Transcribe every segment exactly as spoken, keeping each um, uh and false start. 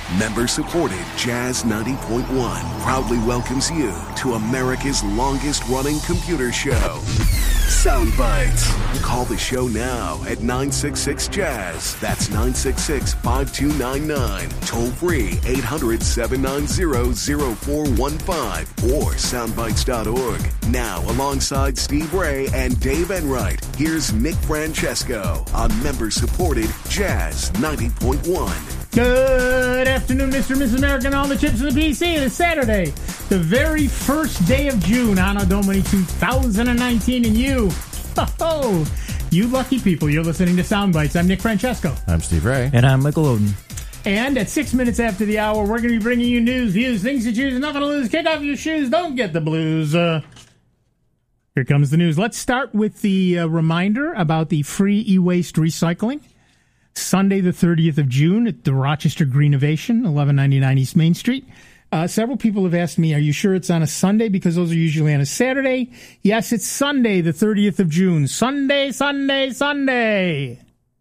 Member-supported Jazz ninety point one proudly welcomes you to America's longest-running computer show, Soundbites. Call the show now at nine six six jazz. That's nine six six, five two nine nine. Toll free eight hundred, seven nine zero, zero four one five or soundbites dot org. Now, alongside Steve Ray and Dave Enright, here's Nick Francesco on member-supported Jazz ninety point one. Good afternoon, Mister and Missus America, and all the chips in the P C. It is Saturday, the very first day of June, Anno Domini two thousand nineteen, and you, oh, you lucky people, you're listening to Soundbites. I'm Nick Francesco. I'm Steve Ray. And I'm Michael Oden. And at six minutes after the hour, we're going to be bringing you news, views, things to choose, nothing to lose. Kick off your shoes, don't get the blues. Uh, here comes the news. Let's start with the uh, reminder about the free e-waste recycling. Sunday, the thirtieth of June at the Rochester Greenovation, eleven ninety-nine East Main Street. Uh, several people have asked me, are you sure it's on a Sunday? Because those are usually on a Saturday. Yes, it's Sunday, the thirtieth of June. Sunday, Sunday, Sunday.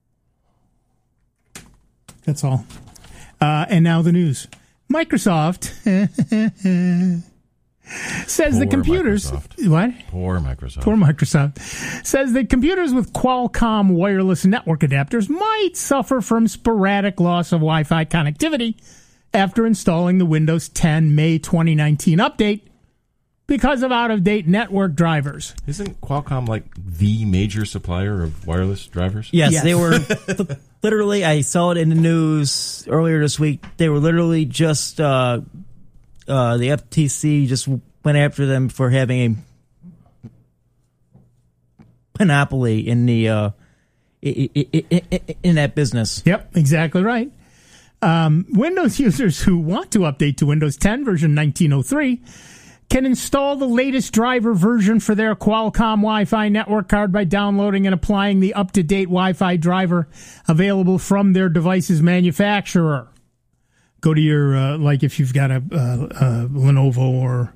That's all. Uh, and now the news. Microsoft says Poor the computers... Microsoft. What? Poor Microsoft. Poor Microsoft. Says that computers with Qualcomm wireless network adapters might suffer from sporadic loss of Wi-Fi connectivity after installing the Windows ten May twenty nineteen update because of out-of-date network drivers. Isn't Qualcomm like the major supplier of wireless drivers? Yes, Yes. they were literally, I saw it in the news earlier this week, they were literally just... Uh, Uh, the F T C just went after them for having a monopoly in the uh, in that business. Yep, exactly right. Um, Windows users who want to update to Windows ten version nineteen oh three can install the latest driver version for their Qualcomm Wi-Fi network card by downloading and applying the up-to-date Wi-Fi driver available from their device's manufacturer. Go to your, uh, like if you've got a, a, a Lenovo or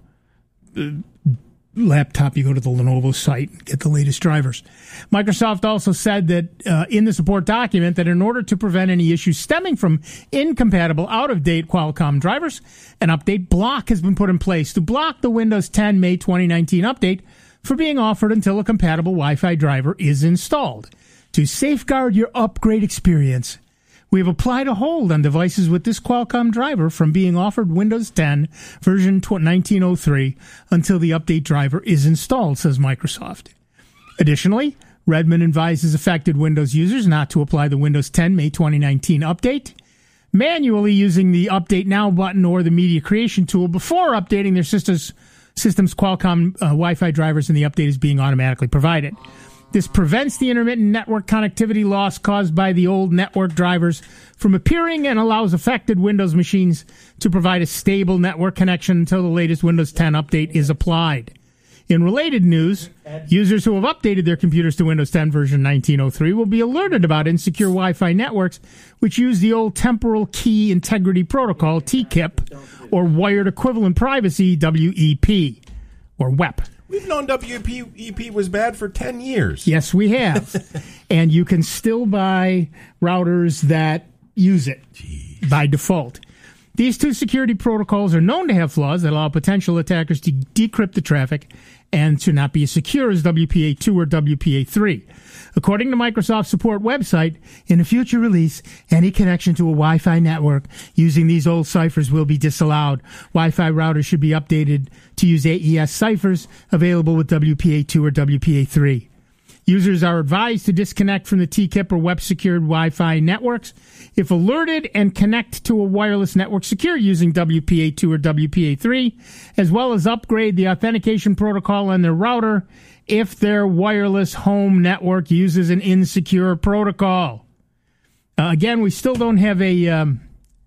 a laptop, you go to the Lenovo site and get the latest drivers. Microsoft also said that uh, in the support document that in order to prevent any issues stemming from incompatible, out-of-date Qualcomm drivers, an update block has been put in place to block the Windows ten May twenty nineteen update for being offered until a compatible Wi-Fi driver is installed. To safeguard your upgrade experience, we have applied a hold on devices with this Qualcomm driver from being offered Windows ten version nineteen oh three until the update driver is installed, says Microsoft. Additionally, Redmond advises affected Windows users not to apply the Windows ten May twenty nineteen update manually using the Update Now button or the Media Creation tool before updating their system's, system's Qualcomm uh, Wi-Fi drivers, and the update is being automatically provided. This prevents the intermittent network connectivity loss caused by the old network drivers from appearing and allows affected Windows machines to provide a stable network connection until the latest Windows ten update is applied. In related news, users who have updated their computers to Windows ten version nineteen oh three will be alerted about insecure Wi-Fi networks which use the old Temporal Key Integrity Protocol, T K I P, or Wired Equivalent Privacy, W E P, or W E P. We've known W E P was bad for ten years. Yes, we have. And you can still buy routers that use it Jeez. by default. These two security protocols are known to have flaws that allow potential attackers to decrypt the traffic and to not be as secure as W P A two or W P A three. According to Microsoft's support website, in a future release, any connection to a Wi-Fi network using these old ciphers will be disallowed. Wi-Fi routers should be updated to use A E S ciphers available with W P A two or W P A three. Users are advised to disconnect from the T K I P or web-secured Wi-Fi networks if alerted and connect to a wireless network secure using W P A two or W P A three, as well as upgrade the authentication protocol on their router if their wireless home network uses an insecure protocol. Uh, again, we still don't have a um,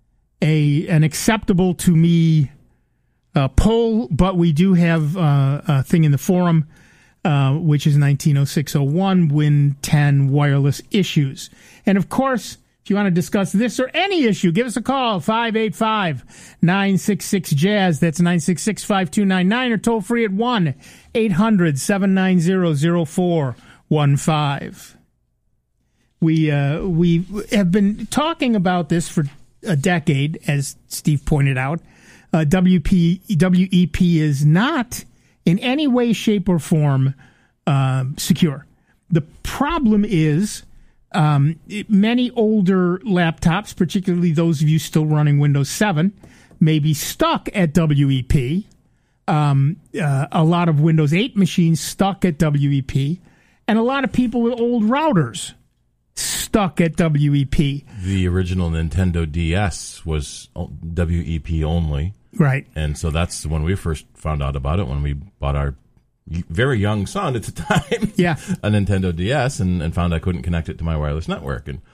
a an acceptable to me uh, poll, but we do have uh, a thing in the forum, uh, which is nineteen oh six oh one Win ten wireless issues. And of course, if you want to discuss this or any issue, give us a call, five eight five, nine six six, jazz. That's nine six six, five two nine nine, or toll free at one eight hundred, seven nine zero, zero four one five. We uh, we have been talking about this for a decade, as Steve pointed out. Uh, W P, W E P is not in any way, shape, or form uh, secure. The problem is um, it, many older laptops, particularly those of you still running Windows seven, may be stuck at W E P. Um, uh, a lot of Windows eight machines stuck at W E P, and a lot of people with old routers stuck at W E P. The original Nintendo D S was W E P only. Right. And so that's when we first found out about it, when we bought our very young son at the time yeah. a Nintendo D S and, and found I couldn't connect it to my wireless network. And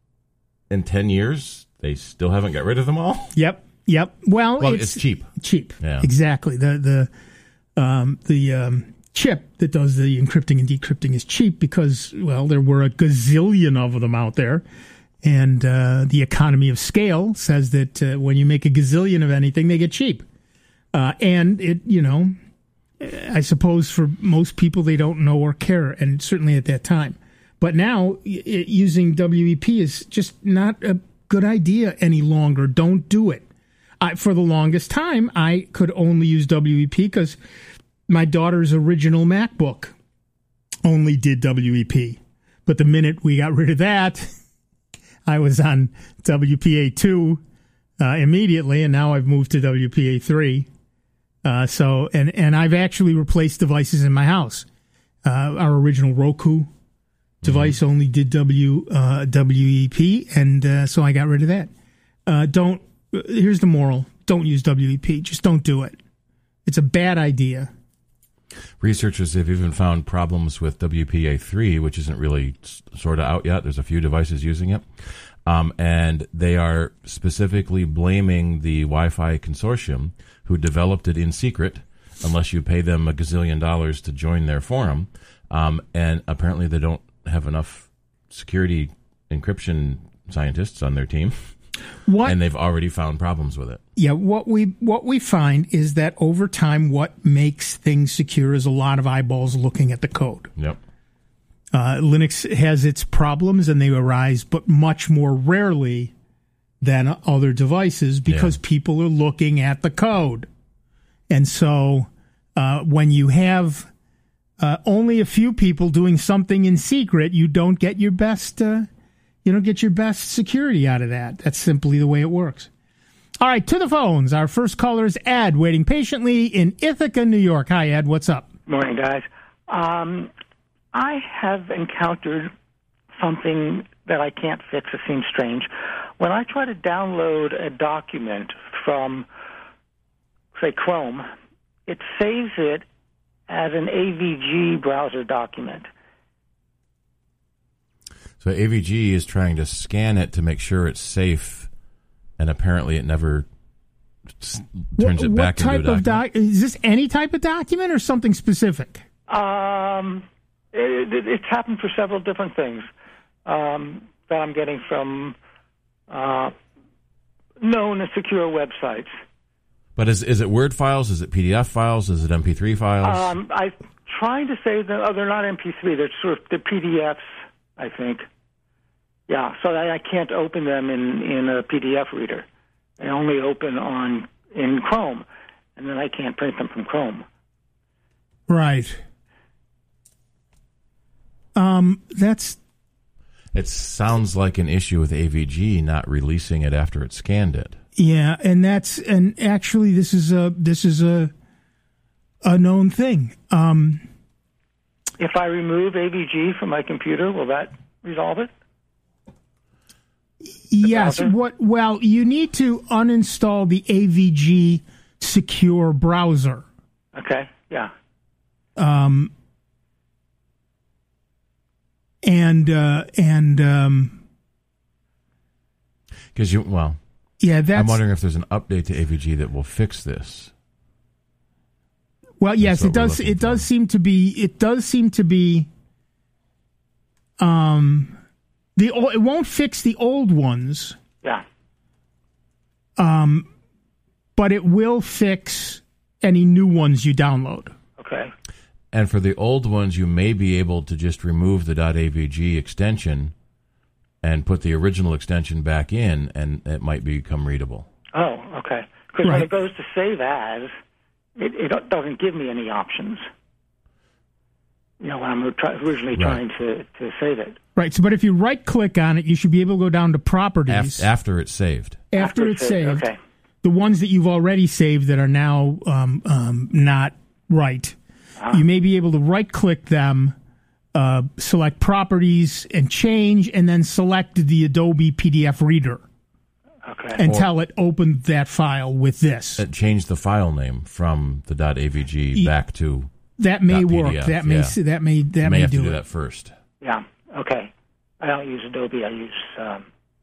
in ten years, they still haven't got rid of them all. Yep. Yep. Well, well it's, it's cheap. Cheap. Yeah. Exactly. The the um, the um, chip that does the encrypting and decrypting is cheap because, well, there were a gazillion of them out there. And uh, the economy of scale says that uh, when you make a gazillion of anything, they get cheap. Uh, and it, you know, I suppose for most people, they don't know or care, and certainly at that time. But now it, using W E P is just not a good idea any longer. Don't do it. I, for the longest time, I could only use W E P because my daughter's original MacBook only did W E P. But the minute we got rid of that, I was on W P A two uh, immediately, and now I've moved to W P A three. Uh, so, and, and I've actually replaced devices in my house. Uh, our original Roku device mm-hmm. only did W uh, W E P, and uh, so I got rid of that. Uh, don't. Here's the moral: don't use W E P. Just don't do it. It's a bad idea. Researchers have even found problems with W P A three, which isn't really sort of out yet. There's a few devices using it. Um, and they are specifically blaming the Wi-Fi consortium who developed it in secret, unless you pay them a gazillion dollars to join their forum. Um, and apparently they don't have enough security encryption scientists on their team. What? And they've already found problems with it. Yeah, what we what we find is that over time, what makes things secure is a lot of eyeballs looking at the code. Yep. Uh, Linux has its problems, and they arise, but much more rarely than other devices because yeah. people are looking at the code. And so uh, when you have uh, only a few people doing something in secret, you don't get your best uh, you don't get your best security out of that. That's simply the way it works. All right, to the phones. Our first caller is Ed, waiting patiently in Ithaca, New York. Hi, Ed. What's up? Morning, guys. Um, I have encountered something that I can't fix. It seems strange. When I try to download a document from, say, Chrome, it saves it as an A V G browser document. So A V G is trying to scan it to make sure it's safe, and apparently it never s- turns what, it back what type into a of document. doc- is this any type of document or something specific? Um, it, it, it's happened for several different things um, that I'm getting from uh, known and secure websites. But is is it Word files? Is it P D F files? Is it M P three files? Um, I'm trying to say that oh, they're not M P three. They're sort of the P D Fs, I think. Yeah, so I, I can't open them in, in a P D F reader. They only open on in Chrome, and then I can't print them from Chrome. Right. Um, that's. It sounds like an issue with A V G not releasing it after it scanned it. Yeah, and that's and actually this is a this is a a known thing. Um, if I remove A V G from my computer, will that resolve it? Yes. What? Well, you need to uninstall the A V G secure browser. Okay. Yeah. Um. And uh, and um. Because you well. Yeah, that's. I'm wondering if there's an update to A V G that will fix this. Well, yes, it does. It does for. seem to be. It does seem to be. Um, the it won't fix the old ones. Yeah. Um, but it will fix any new ones you download. Okay. And for the old ones, you may be able to just remove the .avg extension and put the original extension back in, and it might become readable. Oh, okay. Because Right. when it goes to save as, it, it doesn't give me any options. You know, when I'm try, originally Right. trying to, to save it. Right. So, but if you right-click on it, you should be able to go down to Properties. Af- after it's saved. after, After it's it's saved, saved, okay. the ones that you've already saved that are now um, um, not right, Ah. you may be able to right-click them, uh, select Properties, and change, and then select the Adobe P D F Reader Okay. and Or- tell it open that file with this. It changed the file name from the .avg back to. That may Dot work. P D F, that may yeah. s- that may that You may may have do to do it. that first. Yeah, okay. I don't use Adobe. I use... Um,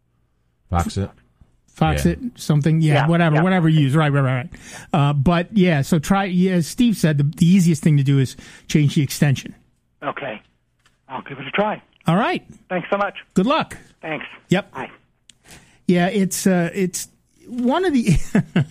Foxit. Foxit, something, yeah, Yeah, whatever, yeah. whatever you use, right, right, right, right. Uh, but yeah, so try. Yeah, as Steve said, the, the easiest thing to do is change the extension. okay. I'll give it a try. All right, Thanks so much. good luck. Thanks. Yep. Bye. Yeah, it's uh, it's one of the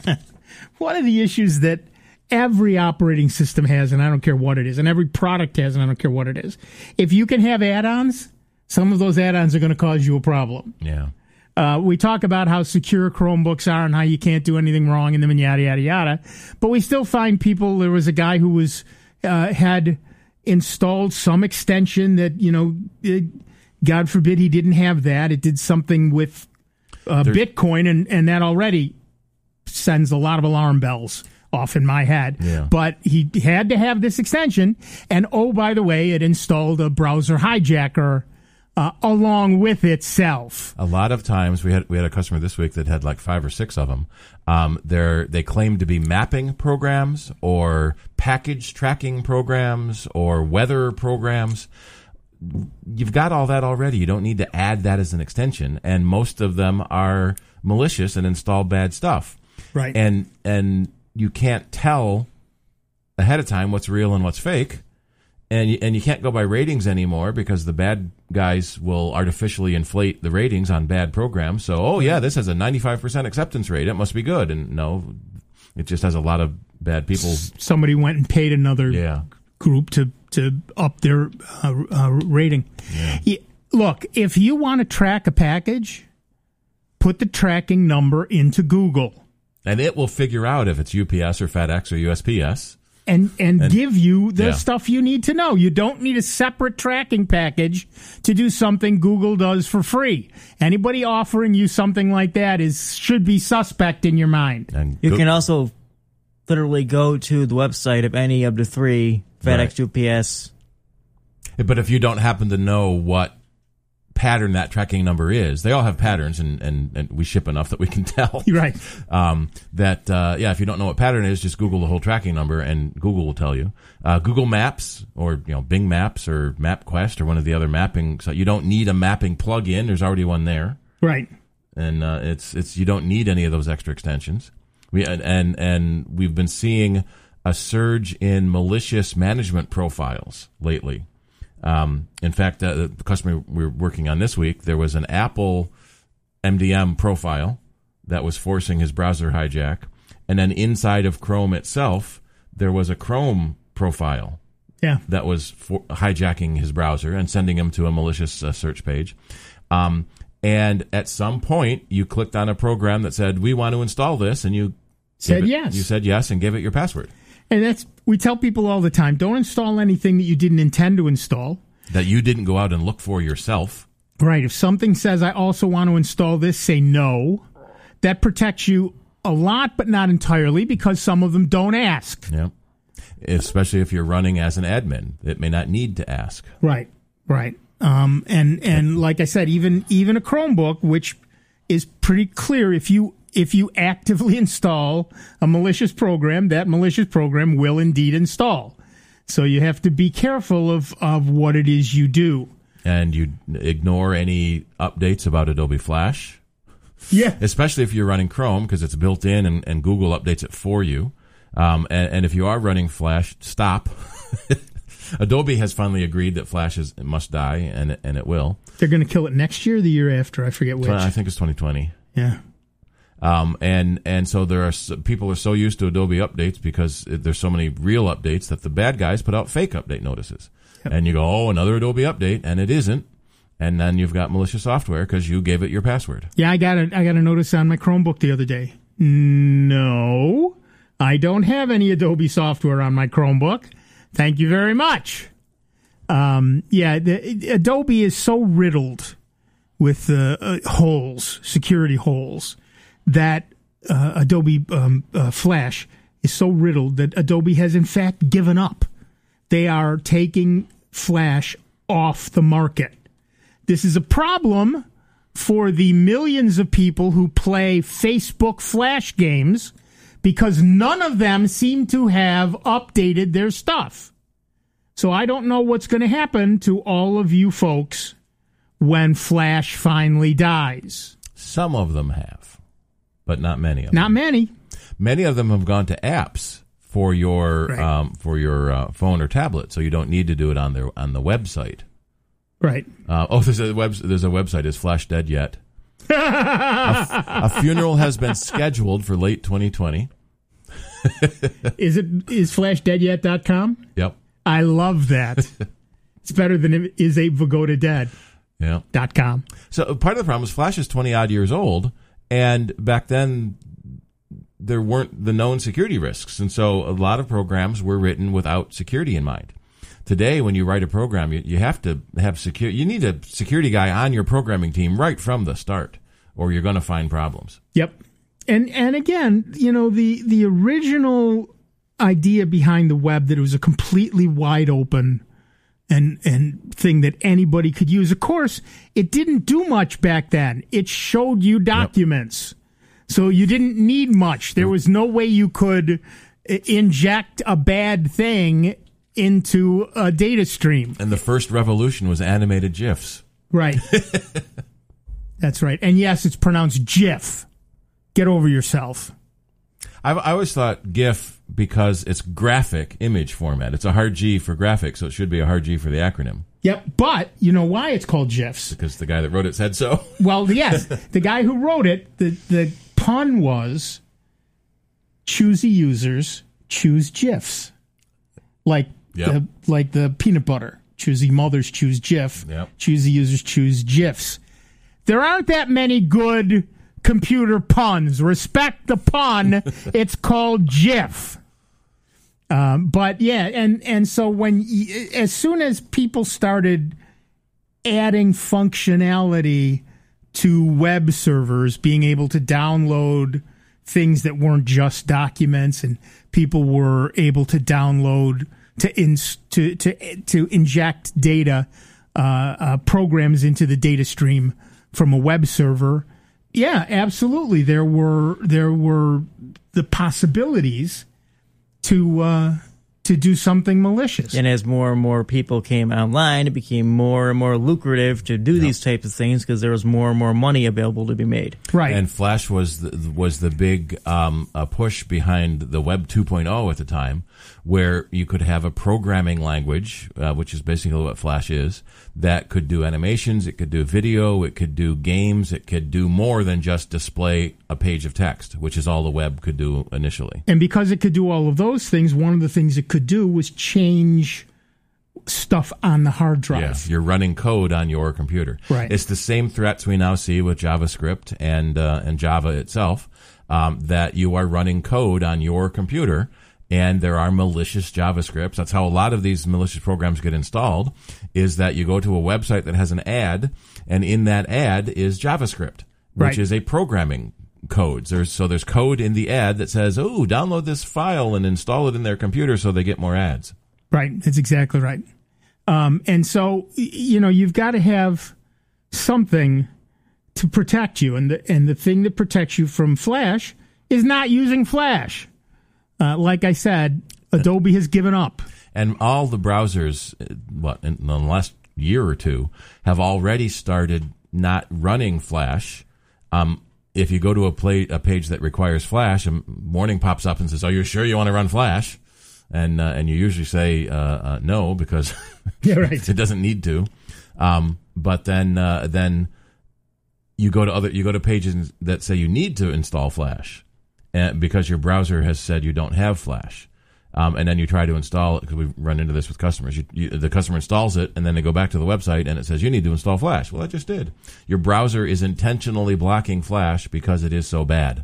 one of the issues that every operating system has, and I don't care what it is, and every product has, and I don't care what it is. If you can have add-ons, some of those add-ons are going to cause you a problem. Yeah. Uh, we talk about how secure Chromebooks are and how you can't do anything wrong in them and yada, yada, yada. But we still find people, there was a guy who was, uh, had installed some extension that, you know, it, God forbid he didn't have that. It did something with uh, Bitcoin, and, and that already sends a lot of alarm bells off in my head. Yeah. But he had to have this extension. And oh, by the way, it installed a browser hijacker Uh, along with itself. A lot of times we had we had a customer this week that had like five or six of them. Um, they're they claim to be mapping programs or package tracking programs or weather programs. You've got all that already. You don't need to add that as an extension, and most of them are malicious and install bad stuff. Right. And and you can't tell ahead of time what's real and what's fake. And you, and you can't go by ratings anymore because the bad guys will artificially inflate the ratings on bad programs. So, oh, yeah, this has a ninety-five percent acceptance rate. It must be good. And no, it just has a lot of bad people. Somebody went and paid another Yeah. group to, to up their uh, uh, rating. Yeah. Yeah, look, if you want to track a package, put the tracking number into Google And it will figure out if it's U P S or FedEx or U S P S. and, and, And- give you the yeah. stuff you need to know. You don't need a separate tracking package to do something Google does for free. Anybody offering you something like that is should be suspect in your mind. And You Go- can also literally go to the website of any of the three, FedEx, Right. U P S. But if you don't happen to know what pattern that tracking number is, they all have patterns, and, and, and we ship enough that we can tell. Right. Um, that, uh, yeah, if you don't know what pattern it is, just Google the whole tracking number and Google will tell you. Uh, Google Maps or, you know, Bing Maps or MapQuest or one of the other mapping. So you don't need a mapping plug-in. There's already one there. Right. And, uh, it's, it's, you don't need any of those extra extensions. We, and, and, and we've been seeing a surge in malicious management profiles lately. Um, in fact, uh, the customer we we're working on this week, there was an Apple M D M profile that was forcing his browser hijack. And then inside of Chrome itself, there was a Chrome profile Yeah. that was for hijacking his browser and sending him to a malicious uh, search page. Um, and at some point, you clicked on a program that said, we want to install this, and you Said gave it- yes. You said yes and gave it your password. And that's, we tell people all the time, don't install anything that you didn't intend to install. That you didn't go out and look for yourself. Right. If something says, I also want to install this, say no. That protects you a lot, but not entirely, because some of them don't ask. Yeah. Especially if you're running as an admin. It may not need to ask. Right. Right. Um, and, and like I said, even, even a Chromebook, which is pretty clear, if you, if you actively install a malicious program, that malicious program will indeed install. So you have to be careful of, of what it is you do. And you ignore any updates about Adobe Flash. Yeah. Especially if you're running Chrome, because it's built in and, and Google updates it for you. Um, and, and if you are running Flash, stop. Adobe has finally agreed that Flash is, it must die, and it, and it will. They're going to kill it next year or the year after. I forget which. I think it's twenty twenty. Yeah. Um, and, and so there are, s- people are so used to Adobe updates because it, there's so many real updates that the bad guys put out fake update notices. Yep. And you go, oh, another Adobe update, and it isn't. and then you've got malicious software because you gave it your password. Yeah, I got a, I got a notice on my Chromebook the other day. No, I don't have any Adobe software on my Chromebook. Thank you very much. Um, yeah, the, Adobe is so riddled with uh, uh, holes, security holes, that uh, Adobe um, uh, Flash is so riddled that Adobe has in fact given up. They are taking Flash off the market. This is a problem for the millions of people who play Facebook Flash games because none of them seem to have updated their stuff. So I don't know what's going to happen to all of you folks when Flash finally dies. Some of them have, but not many of them. Not many. Many of them have gone to apps for your Right. um, for your uh, phone or tablet, so you don't need to do it on their on the website. Right. Uh, oh, there's a web. There's a website. Is Flash dead yet? a, f- a funeral has been scheduled for late twenty twenty. Is it is flash dead yet dot com? Yep. I love that. It's better than is Abe Vigoda dead Yeah. dot com. So part of the problem is Flash is twenty odd years old, and back then there weren't the known security risks, and so a lot of programs were written without security in mind. Today, when you write a program, you, you have to have secure. You need a security guy on your programming team right from the start, or you're going to find problems. Yep. And and again, you know, the the original idea behind the web that it was a completely wide open and and thing that anybody could use. Of course, it didn't do much back then. It showed you documents. Yep. So you didn't need much. There was no way you could inject a bad thing into a data stream. And the first revolution was animated GIFs. Right. That's right. And yes, it's pronounced GIF. Get over yourself. I've, I always thought GIF because it's graphic image format. It's a hard G for graphic, so it should be a hard G for the acronym. Yep. But you know why it's called GIFs? Because the guy that wrote it said so. Well, yes. The guy who wrote it, the, the pun was choosy users choose GIFs. Like Yep. the like the peanut butter. Choosy mothers choose Jif. Yep. Choosy users choose GIFs. There aren't that many good computer puns. Respect the pun. It's called GIF. Um, but yeah, and and so when as soon as people started adding functionality to web servers, being able to download things that weren't just documents, and people were able to download to ins- to to to inject data uh, uh, programs into the data stream from a web server. Yeah, absolutely. There were there were the possibilities to uh, to do something malicious. And as more and more people came online, it became more and more lucrative to do yep. these types of things because there was more and more money available to be made. Right. And Flash was the, was the big um, uh, push behind the Web two point oh at the time, where you could have a programming language, uh, which is basically what Flash is, that could do animations, it could do video, it could do games, it could do more than just display a page of text, which is all the web could do initially. And because it could do all of those things, one of the things it could do was change stuff on the hard drive. Yeah, you're running code on your computer. Right. It's the same threats we now see with JavaScript and uh, and Java itself, um, that you are running code on your computer, and there are malicious JavaScripts. That's how a lot of these malicious programs get installed, is that you go to a website that has an ad, and in that ad is JavaScript, which right. is a programming codes. There's so there's code in the ad that says, "Oh, download this file and install it in their computer so they get more ads." Right. That's exactly right. Um, and so, you know, you've got to have something to protect you, and the and the thing that protects you from Flash is not using Flash. Uh, like I said, Adobe has given up. And all the browsers, what, in the last year or two, have already started not running Flash. Um, if you go to a, play, a page that requires Flash, a warning pops up and says, "Are you sure you want to run Flash?" And uh, and you usually say uh, uh, no, because yeah, right. it doesn't need to. Um, but then uh, then you go to other you go to pages that say you need to install Flash, and because your browser has said you don't have Flash. Um, and then you try to install it, because we've run into this with customers. You, you, the customer installs it, and then they go back to the website, and it says, you need to install Flash. Well, I just did. Your browser is intentionally blocking Flash because it is so bad.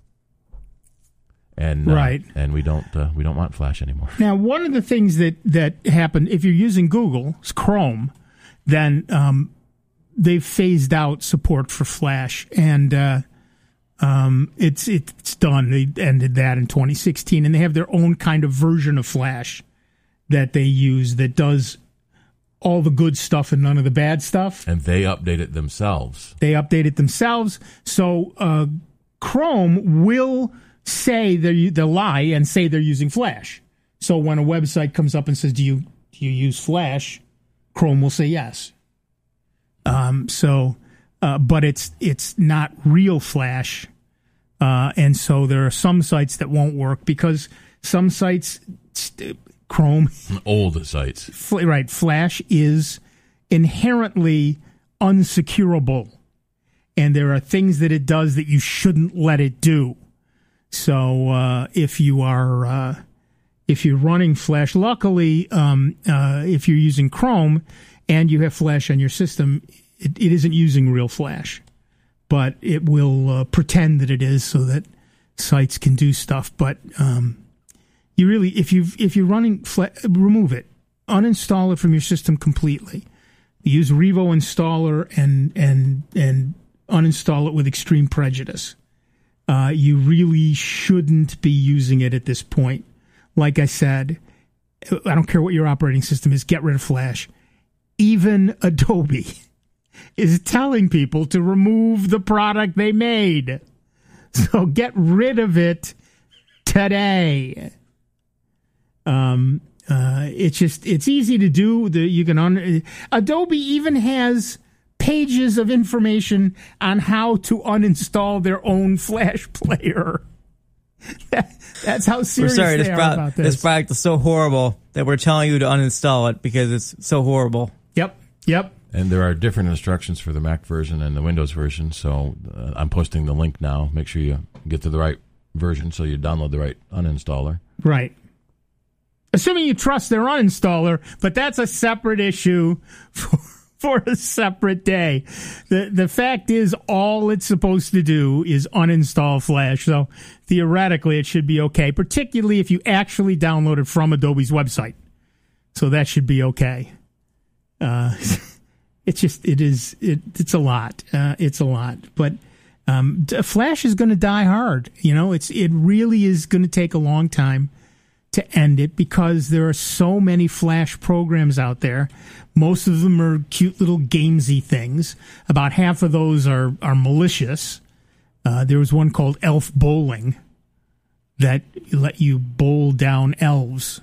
And uh, right. and we don't uh, we don't want Flash anymore. Now, one of the things that, that happened, if you're using Google, Chrome, then um, they've phased out support for Flash, and uh, um, it's it's done. They ended that in twenty sixteen, and they have their own kind of version of Flash that they use that does all the good stuff and none of the bad stuff. And they update it themselves. They update it themselves. So uh, Chrome will say they they'll lie and say they're using Flash. So when a website comes up and says, "Do you do you use Flash?" Chrome will say yes. Um. So, uh, but it's it's not real Flash, uh, and so there are some sites that won't work because some sites, st- Chrome, old sites, fl- right? Flash is inherently unsecurable, and there are things that it does that you shouldn't let it do. So uh, if you are uh, if you're running Flash, luckily, um, uh, if you're using Chrome and you have Flash on your system, it, it isn't using real Flash, but it will uh, pretend that it is so that sites can do stuff. But um, you really, if you if you're running, Flash, remove it, uninstall it from your system completely. Use Revo Installer and and and uninstall it with extreme prejudice. Uh, you really shouldn't be using it at this point. Like I said, I don't care what your operating system is, get rid of Flash. Even Adobe is telling people to remove the product they made. So get rid of it today. Um, uh, it's just, it's easy to do. The, you can un- Adobe even has pages of information on how to uninstall their own Flash player. That's how serious we're sorry, they this are pro- about this. This product is so horrible that we're telling you to uninstall it because it's so horrible. Yep, yep. And there are different instructions for the Mac version and the Windows version, so uh, I'm posting the link now. Make sure you get to the right version so you download the right uninstaller. Right. Assuming you trust their uninstaller, but that's a separate issue for for a separate day. The the fact is, all it's supposed to do is uninstall Flash. So theoretically, it should be okay, particularly if you actually download it from Adobe's website. So that should be okay. Uh, it's just, it is, it, it's a lot. Uh, it's a lot. But um, Flash is going to die hard. You know, it's it really is going to take a long time to end it because there are so many Flash programs out there. Most of them are cute little gamesy things. About half of those are, are malicious. Uh, there was one called Elf Bowling that let you bowl down elves.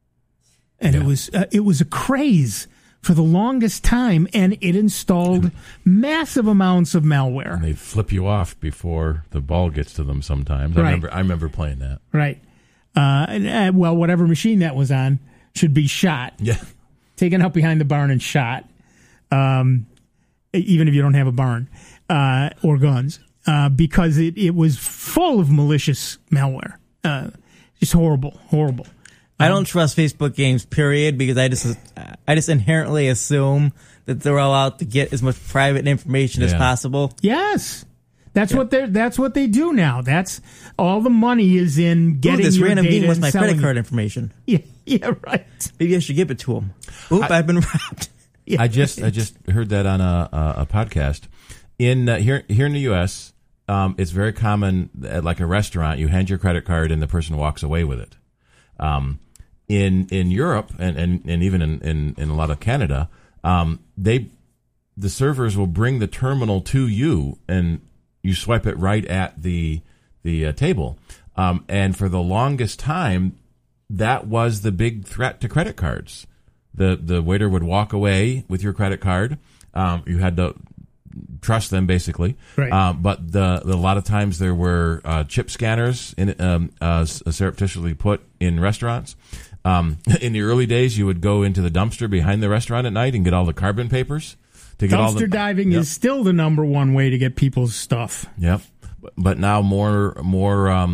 And yeah. it was uh, it was a craze for the longest time, and it installed massive amounts of malware. And they flip you off before the ball gets to them sometimes. I Right. remember I remember playing that. Right. Uh, and, uh, well, whatever machine that was on should be shot. Yeah. Taken out behind the barn and shot, um, even if you don't have a barn uh, or guns, uh, because it, it was full of malicious malware. Uh, just horrible, horrible. I don't trust Facebook games, period, because I just I just inherently assume that they're all out to get as much private information as Yeah. possible. Yes, that's what they that's what they do now. That's all the money is in Ooh, getting this your random data game was and my selling credit card it. information. Yeah, yeah, right. Maybe I should give it to them. Oop, I- I've been robbed. Yeah. I just I just heard that on a a, a podcast in uh, here here in the U S. Um, it's very common at like a restaurant. You hand your credit card and the person walks away with it. Um, in in Europe and, and, and even in, in, in a lot of Canada, um, they the servers will bring the terminal to you and you swipe it right at the the uh, table. Um, and for the longest time, that was the big threat to credit cards. The the waiter would walk away with your credit card. Um, you had to trust them, basically. Right. Um, but the, the a lot of times there were uh, chip scanners in, um, uh, surreptitiously put in restaurants. Um, in the early days, you would go into the dumpster behind the restaurant at night and get all the carbon papers. To get Dumpster all the, diving Yep. is still the number one way to get people's stuff. Yep. But now more more um,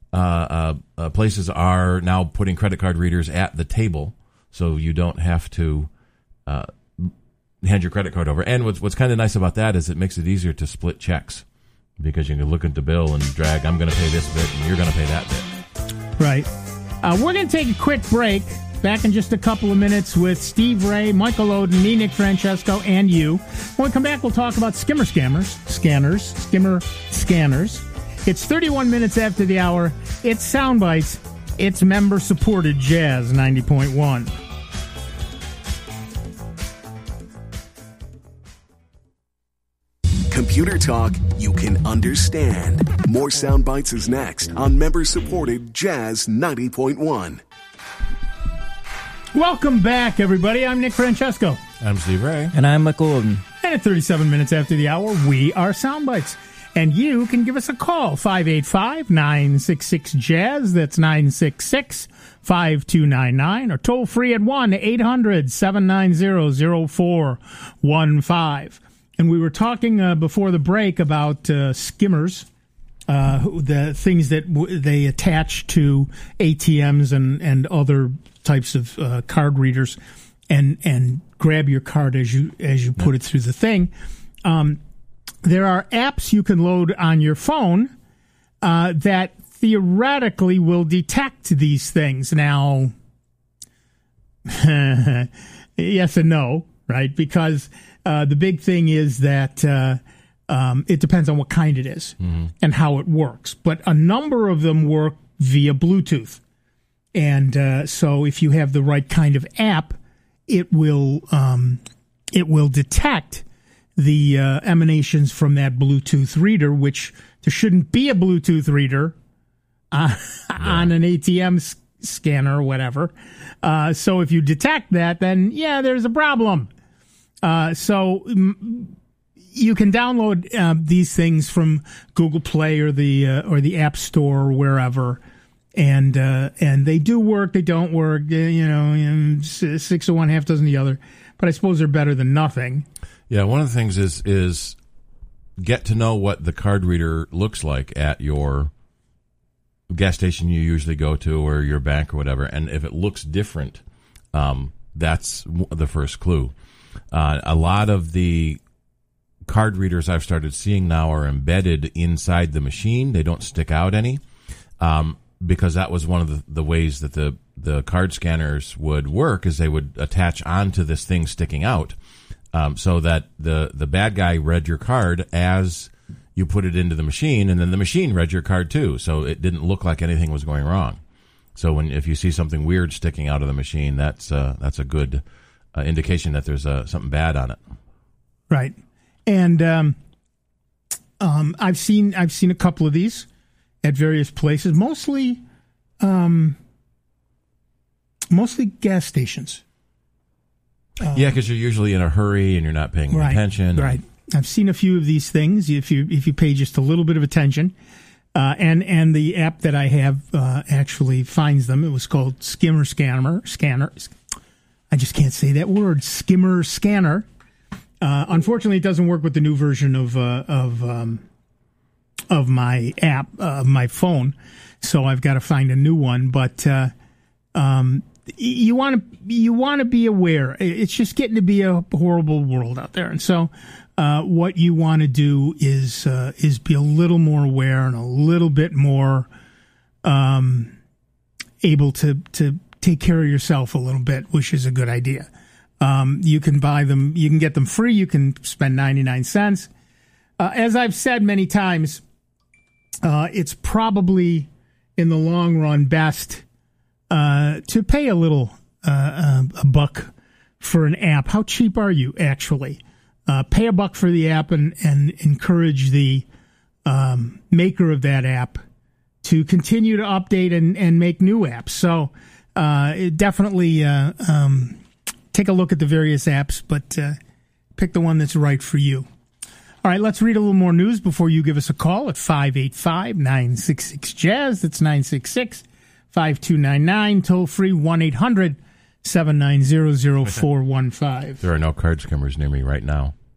uh, uh, uh, places are now putting credit card readers at the table, so you don't have to uh, hand your credit card over. And what's what's kind of nice about that is it makes it easier to split checks, because you can look at the bill and drag, I'm going to pay this bit and you're going to pay that bit. Right. Uh, we're going to take a quick break. Back in just a couple of minutes with Steve Ray, Michael Oden, me, Nick Francesco, and you. When we come back, we'll talk about skimmer scammers, scanners, skimmer scanners. It's thirty-one minutes after the hour. It's Soundbites. It's member-supported Jazz ninety point one. Computer talk you can understand. More Soundbites is next on member-supported Jazz ninety point one. Welcome back, everybody. I'm Nick Francesco. I'm Steve Ray. And I'm Michael Oden. And at thirty-seven minutes after the hour, we are Soundbites. And you can give us a call, five eight five, nine six six, jazz. That's nine six six, five two nine nine. Or toll free at one eight hundred, seven nine zero, zero four one five. And we were talking uh, before the break about uh, skimmers, uh, the things that w- they attach to A T Ms and, and other types of uh, card readers, and and grab your card as you as you put it through the thing. Um, there are apps you can load on your phone uh, that theoretically will detect these things. Now, yes and no, right? Because uh, the big thing is that uh, um, it depends on what kind it is mm-hmm. and how it works. But a number of them work via Bluetooth. And uh, so if you have the right kind of app, it will um, it will detect the uh, emanations from that Bluetooth reader, which there shouldn't be a Bluetooth reader uh, yeah. on an A T M s- scanner or whatever. Uh, so if you detect that, then, yeah, there's a problem. Uh, so m- you can download uh, these things from Google Play or the uh, or the App Store or wherever. And uh, and they do work, they don't work, you know, six of one, half dozen of the other. But I suppose they're better than nothing. Yeah, one of the things is is get to know what the card reader looks like at your gas station you usually go to or your bank or whatever. And if it looks different, um, that's the first clue. Uh, a lot of the card readers I've started seeing now are embedded inside the machine. They don't stick out any. Um because that was one of the, the ways that the, the card scanners would work, is they would attach onto this thing sticking out, um, so that the, the bad guy read your card as you put it into the machine, and then the machine read your card too, so it didn't look like anything was going wrong. So when if you see something weird sticking out of the machine, that's uh, that's a good uh, indication that there's uh, something bad on it. Right, and um, um, I've seen I've seen a couple of these at various places, mostly, um, mostly gas stations. Um, yeah, because you're usually in a hurry and you're not paying right, attention. Right. I've seen a few of these things. If you if you pay just a little bit of attention, uh, and and the app that I have uh, actually finds them. It was called Skimmer Scanner. Scanner. I just can't say that word. Skimmer Scanner. Uh, unfortunately, it doesn't work with the new version of uh, of. Um, of my app, of uh, my phone, so I've got to find a new one. But uh, um, you want to you want to be aware. It's just getting to be a horrible world out there, and so uh, what you want to do is uh, is be a little more aware and a little bit more um, able to to take care of yourself a little bit, which is a good idea. Um, you can buy them, you can get them free. You can spend ninety-nine cents. Uh, as I've said many times. Uh, it's probably, in the long run, best uh, to pay a little, uh, a buck for an app. How cheap are you, actually? Uh, pay a buck for the app and, and encourage the um, maker of that app to continue to update and, and make new apps. So uh, it definitely uh, um, take a look at the various apps, but uh, pick the one that's right for you. All right, let's read a little more news before you give us a call at five eight five, nine six six, jazz. That's nine six six, five two nine nine. Toll free one eight hundred, seven nine zero, zero four one five. There are no card skimmers near me right now.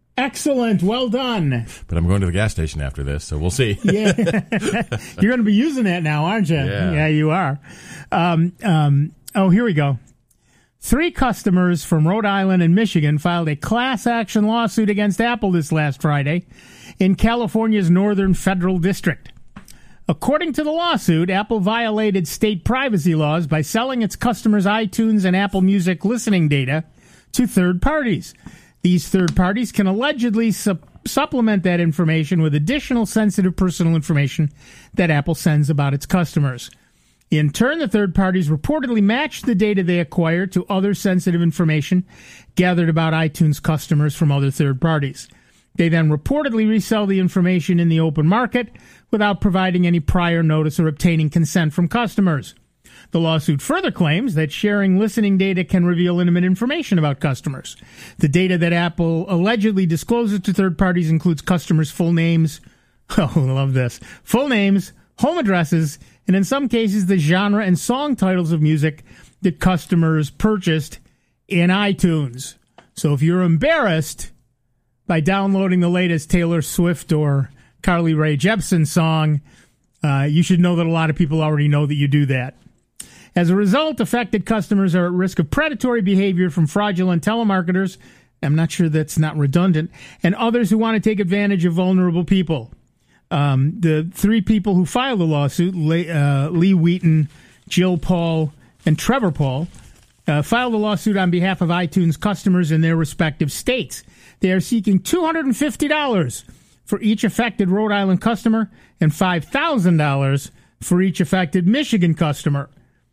Excellent. Well done. But I'm going to the gas station after this, so we'll see. Yeah. You're going to be using that now, aren't you? Yeah, yeah you are. Um, um, oh, here we go. Three customers from Rhode Island and Michigan filed a class action lawsuit against Apple this last Friday in California's Northern Federal District. According to the lawsuit, Apple violated state privacy laws by selling its customers' iTunes and Apple Music listening data to third parties. These third parties can allegedly su- supplement that information with additional sensitive personal information that Apple sends about its customers. In turn, the third parties reportedly matched the data they acquired to other sensitive information gathered about iTunes customers from other third parties. They then reportedly resell the information in the open market without providing any prior notice or obtaining consent from customers. The lawsuit further claims that sharing listening data can reveal intimate information about customers. The data that Apple allegedly discloses to third parties includes customers' full names, oh, I love this, full names, home addresses, and in some cases the genre and song titles of music that customers purchased in iTunes. So if you're embarrassed by downloading the latest Taylor Swift or Carly Rae Jepsen song, uh, you should know that a lot of people already know that you do that. As a result, affected customers are at risk of predatory behavior from fraudulent telemarketers. I'm not sure that's not redundant. And others who want to take advantage of vulnerable people. Um, the three people who filed the lawsuit, Lee, uh, Lee Wheaton, Jill Paul, and Trevor Paul, uh, filed the lawsuit on behalf of iTunes customers in their respective states. They are seeking two hundred fifty dollars for each affected Rhode Island customer and five thousand dollars for each affected Michigan customer.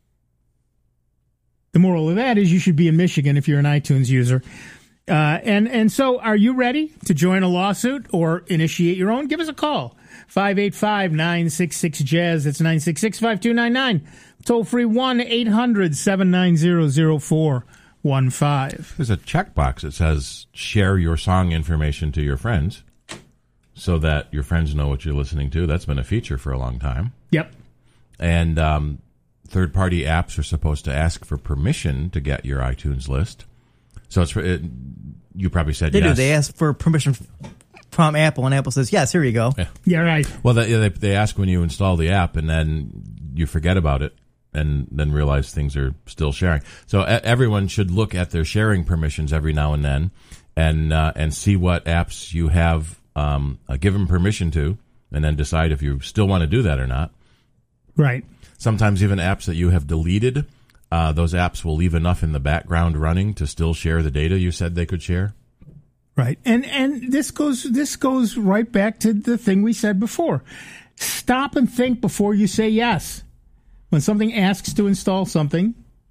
The moral of that is you should be in Michigan if you're an iTunes user. Uh, and, and so are you ready to join a lawsuit or initiate your own? Give us a call. five eight five, nine six six, jazz. That's nine six six, five two nine nine. Toll free one eight hundred, seven nine zero, zero four one five. There's a checkbox that says share your song information to your friends so that your friends know what you're listening to. That's been a feature for a long time. Yep. And um, third-party apps are supposed to ask for permission to get your iTunes list. So it's it, you probably said they yes. do. They ask for permission from Apple, and Apple says, yes, here you go. Yeah, yeah right. Well, they, they, they ask when you install the app, and then you forget about it, and then realize things are still sharing. So a- everyone should look at their sharing permissions every now and then and uh, and see what apps you have um, uh, given permission to, and then decide if you still want to do that or not. Right. Sometimes even apps that you have deleted, uh, those apps will leave enough in the background running to still share the data you said they could share. Right. And and this goes this goes right back to the thing we said before. Stop and think before you say yes. When something asks to install something,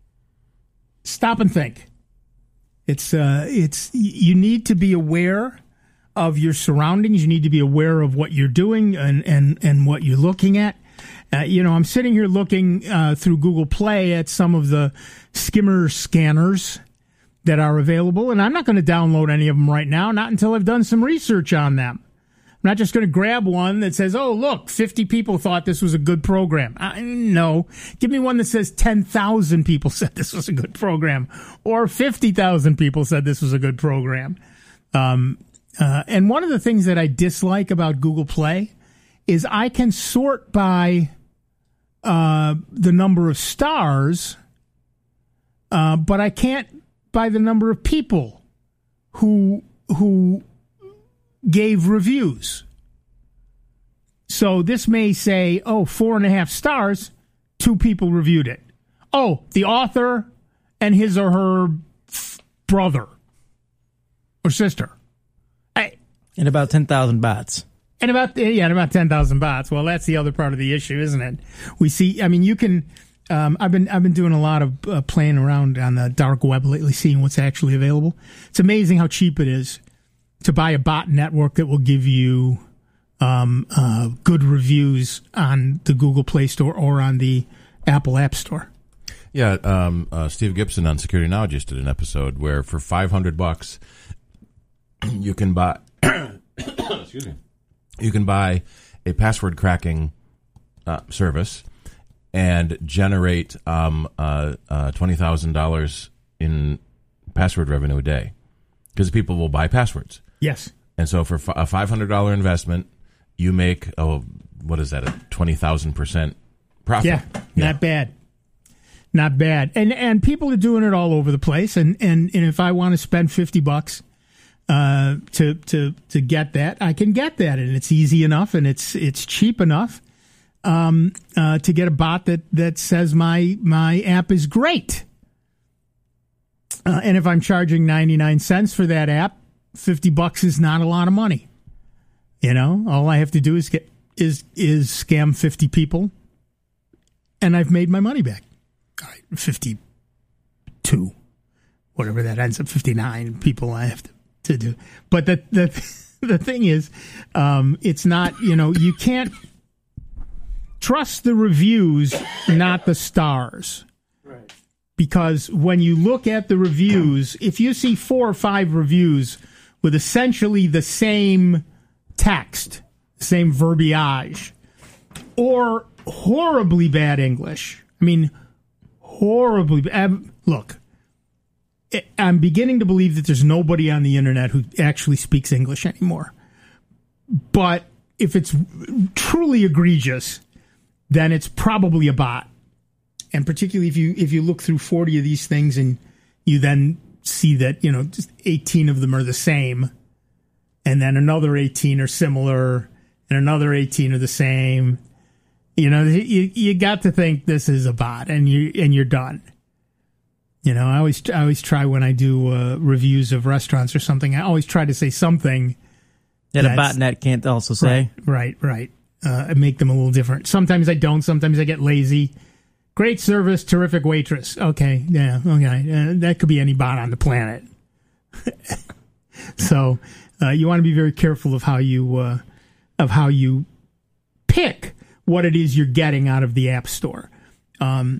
stop and think. It's uh it's you need to be aware of your surroundings. You need to be aware of what you're doing and and, and what you're looking at. Uh, you know, I'm sitting here looking uh, through Google Play at some of the skimmer scanners that are available, and I'm not going to download any of them right now, not until I've done some research on them. I'm not just going to grab one that says, oh, look, fifty people thought this was a good program. Uh, no. Give me one that says ten thousand people said this was a good program, or fifty thousand people said this was a good program. Um, uh, and one of the things that I dislike about Google Play is I can sort by uh, the number of stars, uh, but I can't by the number of people who who gave reviews. So this may say, oh, four and a half stars, two people reviewed it. Oh, the author and his or her f- brother or sister. I, And about ten thousand bots. And about yeah, and about ten thousand bots. Well, that's the other part of the issue, isn't it? We see. I mean, you can. Um, I've been I've been doing a lot of uh, playing around on the dark web lately, seeing what's actually available. It's amazing how cheap it is to buy a bot network that will give you um, uh, good reviews on the Google Play Store or on the Apple App Store. Yeah, um, uh, Steve Gibson on Security Now just did an episode where for five hundred bucks you can buy. excuse me. You can buy a password cracking uh, service and generate um, uh, uh, twenty thousand dollars in password revenue a day because people will buy passwords. Yes. And so for a five hundred dollars investment, you make, oh, what is that, a twenty thousand percent profit? Yeah, yeah, not bad. Not bad. And and people are doing it all over the place. And, and, and if I want to spend fifty bucks uh, to to to get that, I can get that. And it's easy enough and it's it's cheap enough um, uh, to get a bot that, that says my my app is great. Uh, and if I'm charging ninety-nine cents for that app, fifty bucks is not a lot of money. You know, all I have to do is get is is scam fifty people, and I've made my money back. All right, fifty-two, whatever that ends up, fifty-nine people I have to, to do. But the the the thing is, um, it's not, you know, you can't trust the reviews, not the stars. Right. Because when you look at the reviews, if you see four or five reviews with essentially the same text, same verbiage, or horribly bad English, I mean, horribly bad. Look, I'm beginning to believe that there's nobody on the internet who actually speaks English anymore. But if it's truly egregious, then it's probably a bot. And particularly if you if you look through forty of these things and you then see that, you know, just eighteen of them are the same, and then another eighteen are similar, and another eighteen are the same, you know, you you got to think this is a bot, and you and you're done. You know, I always I always try when I do uh, reviews of restaurants or something, I always try to say something that a botnet can't also say. Right, right, right. Uh, make them a little different. Sometimes I don't. Sometimes I get lazy. Great service, terrific waitress. Okay, yeah, okay. Uh, that could be any bot on the planet. So uh, you want to be very careful of how you uh, of how you pick what it is you're getting out of the App Store. Um,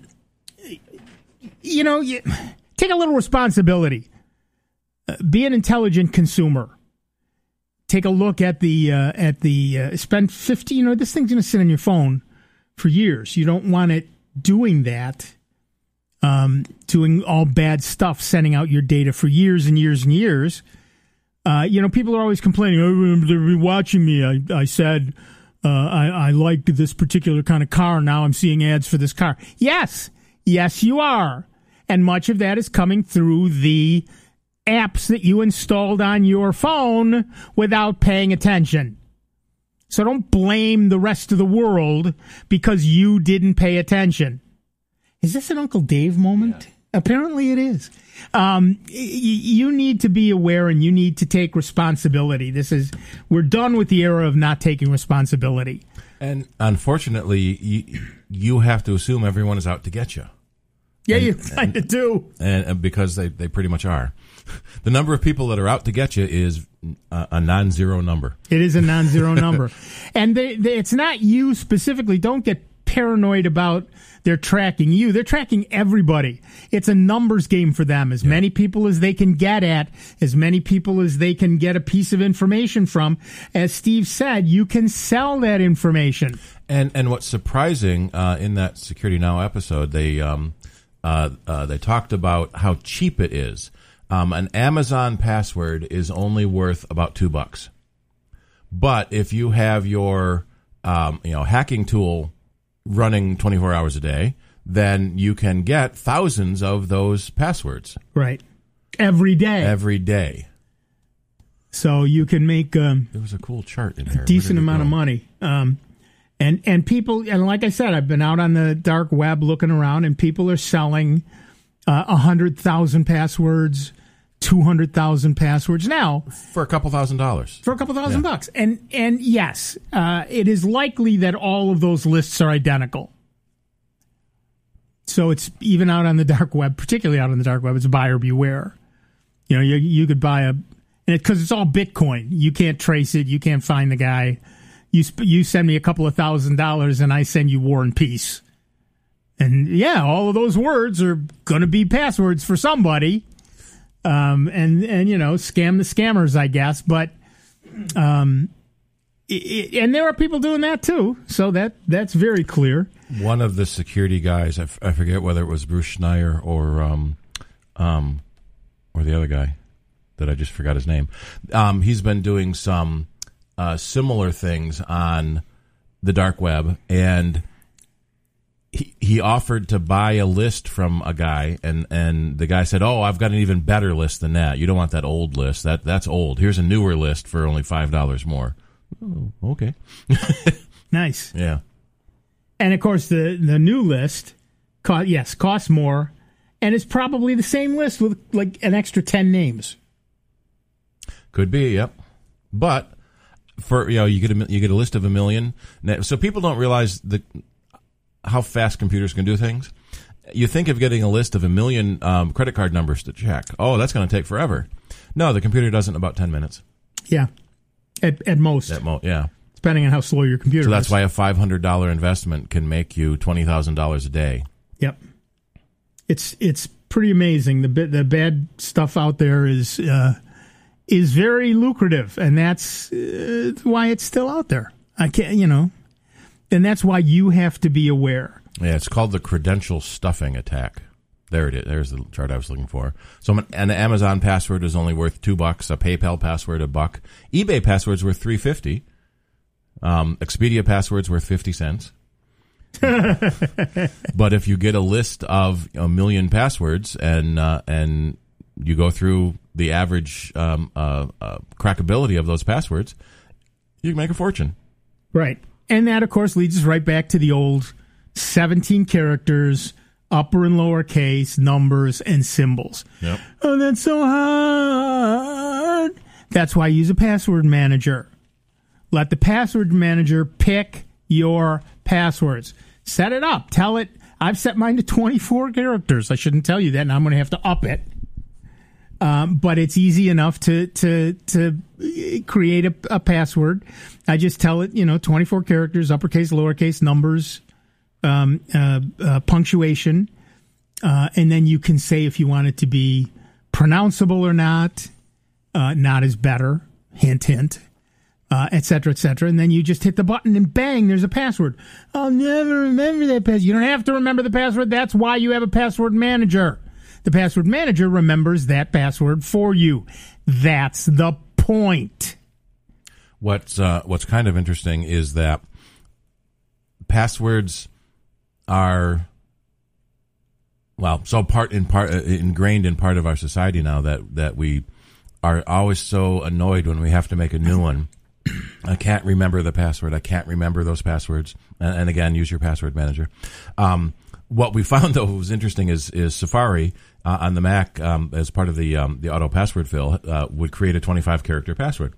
you know, you, take a little responsibility. Uh, be an intelligent consumer. Take a look at the uh, at the uh, spend fifty. You know, this thing's going to sit on your phone for years. You don't want it doing that, um, doing all bad stuff, sending out your data for years and years and years. Uh, you know, people are always complaining, oh, they've been watching me. I, I said uh, I, I liked this particular kind of car. Now I'm seeing ads for this car. Yes, yes, you are. And much of that is coming through the apps that you installed on your phone without paying attention. So don't blame the rest of the world because you didn't pay attention. Is this an Uncle Dave moment? Yeah. Apparently it is. Um, y- you need to be aware and you need to take responsibility. This is, we're done with the era of not taking responsibility. And unfortunately, you, you have to assume everyone is out to get you. Yeah, and, you kind of do. And, and because they, they pretty much are. The number of people that are out to get you is a, a non-zero number. It is a non-zero number. And they, they, it's not you specifically. Don't get paranoid about they're tracking you. They're tracking everybody. It's a numbers game for them. As yeah. many people as they can get at, as many people as they can get a piece of information from. As Steve said, you can sell that information. And and what's surprising uh, in that Security Now episode, they um, uh, uh, they talked about how cheap it is. Um, an Amazon password is only worth about two bucks. But if you have your um, you know hacking tool running twenty-four hours a day, then you can get thousands of those passwords. Right. Every day. Every day. So you can make um, there was a cool chart in here. A decent amount of money. Um, and and people, and like I said, I've been out on the dark web looking around, and people are selling uh, one hundred thousand passwords, two hundred thousand passwords now. For a couple thousand dollars. For a couple thousand yeah. bucks. And, and yes, uh, it is likely that all of those lists are identical. So it's even out on the dark web, particularly out on the dark web, it's buyer beware. You know, you, you could buy a, and because it, it's all Bitcoin. You can't trace it. You can't find the guy. You, you send me a couple of thousand dollars and I send you War and Peace. And yeah, all of those words are going to be passwords for somebody. Um, and, and, you know, scam the scammers, I guess. But, um, it, it, and there are people doing that too. So that, that's very clear. One of the security guys, I, f- I forget whether it was Bruce Schneier or, um, um, or the other guy. that I just forgot his name. Um, he's been doing some uh, similar things on the dark web, and he he offered to buy a list from a guy, and, and the guy said, "Oh, I've got an even better list than that. You don't want that old list. That that's old. Here's a newer list for only five dollars more." Oh, okay. Nice. Yeah. And of course, the the new list, co- yes, costs more, and it's probably the same list with like an extra ten names. Could be, yep. But for you know, you get a you get a list of a million. So people don't realize the how fast computers can do things. You think of getting a list of a million um, credit card numbers to check. Oh, that's going to take forever. No, the computer does it in about ten minutes. Yeah, at at most. At most, yeah. Depending on how slow your computer is. So that's why a five hundred dollars investment can make you twenty thousand dollars a day. Yep. It's it's pretty amazing. The the bad stuff out there is uh, is very lucrative, and that's uh, why it's still out there. I can't, you know, and that's why you have to be aware. Yeah, it's called the credential stuffing attack. There it is. There's the chart I was looking for. So an Amazon password is only worth two bucks. A PayPal password a buck. eBay password's worth three fifty. Um, Expedia password's worth fifty cents. But if you get a list of a million passwords and uh, and you go through the average um, uh, uh, crackability of those passwords, you can make a fortune. Right. And that, of course, leads us right back to the old seventeen characters, upper and lower case, numbers, and symbols. Yep. Oh, that's so hard. That's why I use a password manager. Let the password manager pick your passwords. Set it up. Tell it, I've set mine to twenty-four characters. I shouldn't tell you that, and I'm going to have to up it. Um, but it's easy enough to to to create a, a password. I just tell it, you know, twenty-four characters, uppercase, lowercase, numbers, um, uh, uh, punctuation, uh, and then you can say if you want it to be pronounceable or not. Uh, not is better. Hint, hint. Uh, et cetera, et cetera. And then you just hit the button and bang, there's a password. I'll never remember that password. You don't have to remember the password. That's why you have a password manager. The password manager remembers that password for you. That's the point. What's uh, what's kind of interesting is that passwords are, well, so part in part uh, ingrained in part of our society now that that we are always so annoyed when we have to make a new one. I can't remember the password. I can't remember those passwords. And, and again, use your password manager. Um, what we found, though, was interesting is, is Safari uh, on the Mac, um, as part of the um, the auto password fill, uh, would create a twenty-five character password.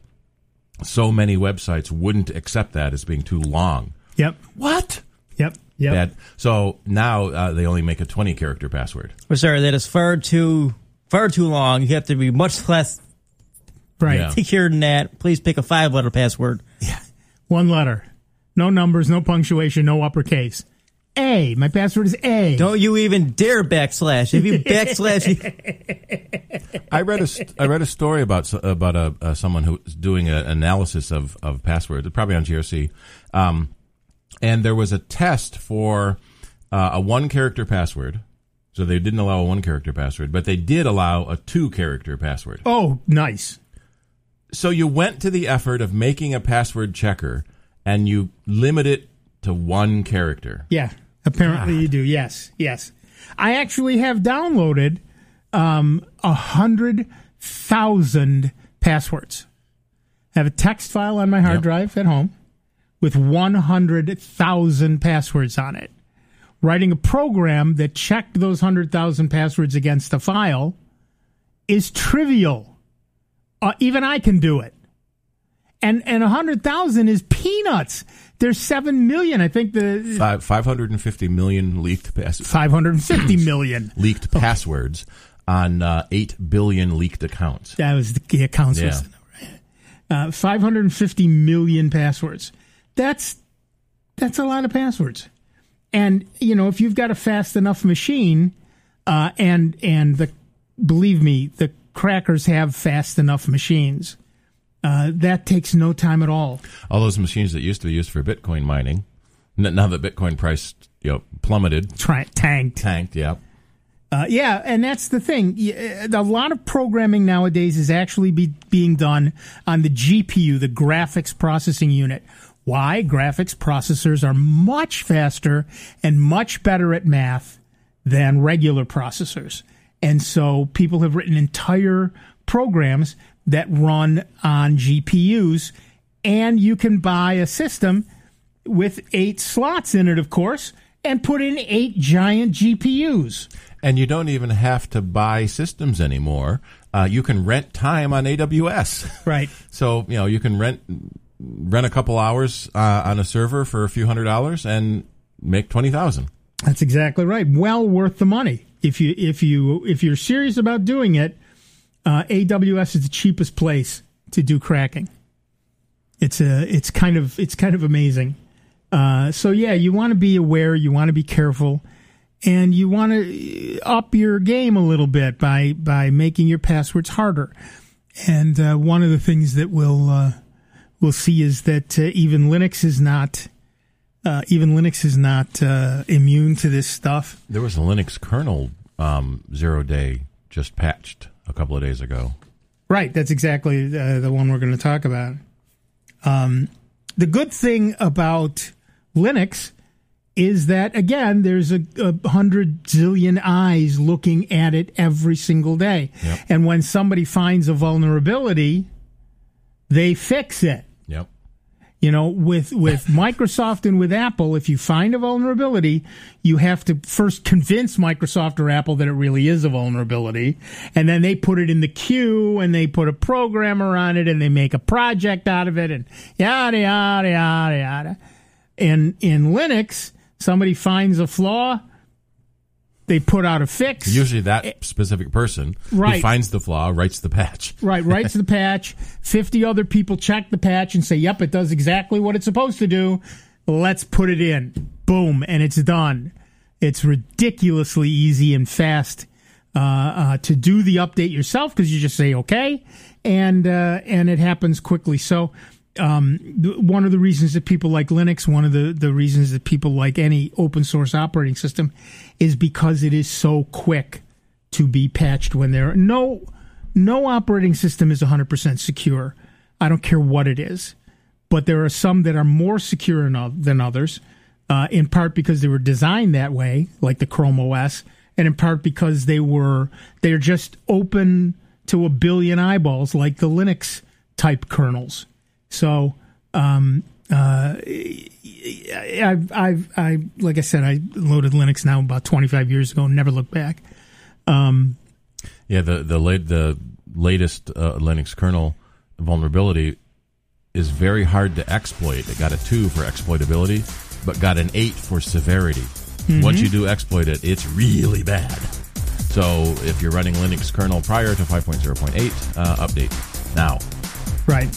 So many websites wouldn't accept that as being too long. Yep. What? Yep. Yep. Bad. So now uh, they only make a twenty character password. Well, sorry, that is far too far too long. You have to be much less right. Yeah. secure than that. Please pick a five letter password. Yeah. One letter. No numbers, no punctuation, no uppercase. A. My password is A. Don't you even dare backslash. If you backslash, you... I read a I read a story about about a uh, someone who was doing an analysis of of passwords, probably on G R C, um, and there was a test for uh, a one character password. So they didn't allow a one character password, but they did allow a two character password. Oh, nice. So you went to the effort of making a password checker, and you limit it to one character. Yeah, apparently God. You do. Yes, yes. I actually have downloaded um, a hundred thousand passwords. I have a text file on my hard yep. drive at home with one hundred thousand passwords on it. Writing a program that checked those one hundred thousand passwords against a file is trivial. Uh, even I can do it. And and one hundred thousand is peanuts. There's seven million. I think the... Five, five hundred fifty million leaked passwords. five hundred fifty million. leaked passwords on uh, eight billion leaked accounts. That was the, the accounts. Yeah. Was the number. Uh, five hundred fifty million passwords. That's That's a lot of passwords. And, you know, if you've got a fast enough machine, uh, and and the believe me, the crackers have fast enough machines, uh, that takes no time at all. All those machines that used to be used for Bitcoin mining, now that Bitcoin price, you know, plummeted, Tra- tanked, tanked, yeah. Uh, yeah, and that's the thing. A lot of programming nowadays is actually be, being done on the G P U, the graphics processing unit. Why? Graphics processors are much faster and much better at math than regular processors. And so people have written entire programs that run on G P Us, and you can buy a system with eight slots in it, of course, and put in eight giant G P Us. And you don't even have to buy systems anymore. Uh, you can rent time on A W S. Right. So, you know, you can rent rent a couple hours uh, on a server for a few hundred dollars and make twenty thousand. That's exactly right. Well worth the money. If you if you if you're serious about doing it, uh, A W S is the cheapest place to do cracking. It's a it's kind of it's kind of amazing. Uh, so yeah, you want to be aware, you want to be careful, and you want to up your game a little bit by by making your passwords harder. And uh, one of the things that we'll uh, we'll see is that uh, even Linux is not uh, even Linux is not uh, immune to this stuff. There was a Linux kernel um, zero day just patched a couple of days ago. Right, that's exactly uh, the one we're going to talk about. Um, the good thing about Linux is that, again, there's a, a hundred zillion eyes looking at it every single day. Yep. And when somebody finds a vulnerability, they fix it. Yep. You know, with, with Microsoft and with Apple, if you find a vulnerability, you have to first convince Microsoft or Apple that it really is a vulnerability. And then they put it in the queue and they put a programmer on it and they make a project out of it and yada, yada, yada, yada. And in Linux, somebody finds a flaw, they put out a fix. Usually that specific person right. who finds the flaw writes the patch. Right, writes the patch. fifty other people check the patch and say, yep, it does exactly what it's supposed to do. Let's put it in. Boom, and it's done. It's ridiculously easy and fast uh, uh, to do the update yourself because you just say, okay, and uh, and it happens quickly. So um, one of the reasons that people like Linux, one of the, the reasons that people like any open source operating system is because it is so quick to be patched when there are no, no operating system is one hundred percent secure. I don't care what it is, but there are some that are more secure than others, uh, in part because they were designed that way, like the Chrome O S, and in part because they were, they're just open to a billion eyeballs like the Linux type kernels. So, um, uh, I've, I've, I, like I said, I loaded Linux now about twenty-five years ago and never looked back. Um, yeah, the, the late, the latest, uh, Linux kernel vulnerability is very hard to exploit. It got a two for exploitability, but got an eight for severity. Mm-hmm. Once you do exploit it, it's really bad. So if you're running Linux kernel prior to five point oh point eight, uh, update now. Right.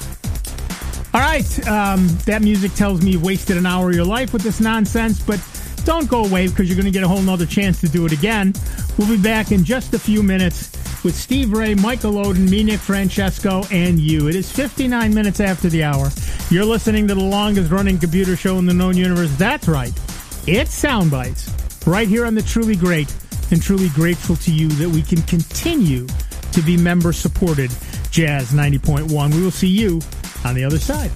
All right, um, that music tells me you wasted an hour of your life with this nonsense, but don't go away because you're going to get a whole nother chance to do it again. We'll be back in just a few minutes with Steve Ray, Michael Oden, me, Nick Francesco, and you. It is fifty-nine minutes after the hour. You're listening to the longest-running computer show in the known universe. That's right. It's Soundbites, right here on the Truly Great, and truly grateful to you that we can continue to be member-supported Jazz ninety point one. We will see you on the other side.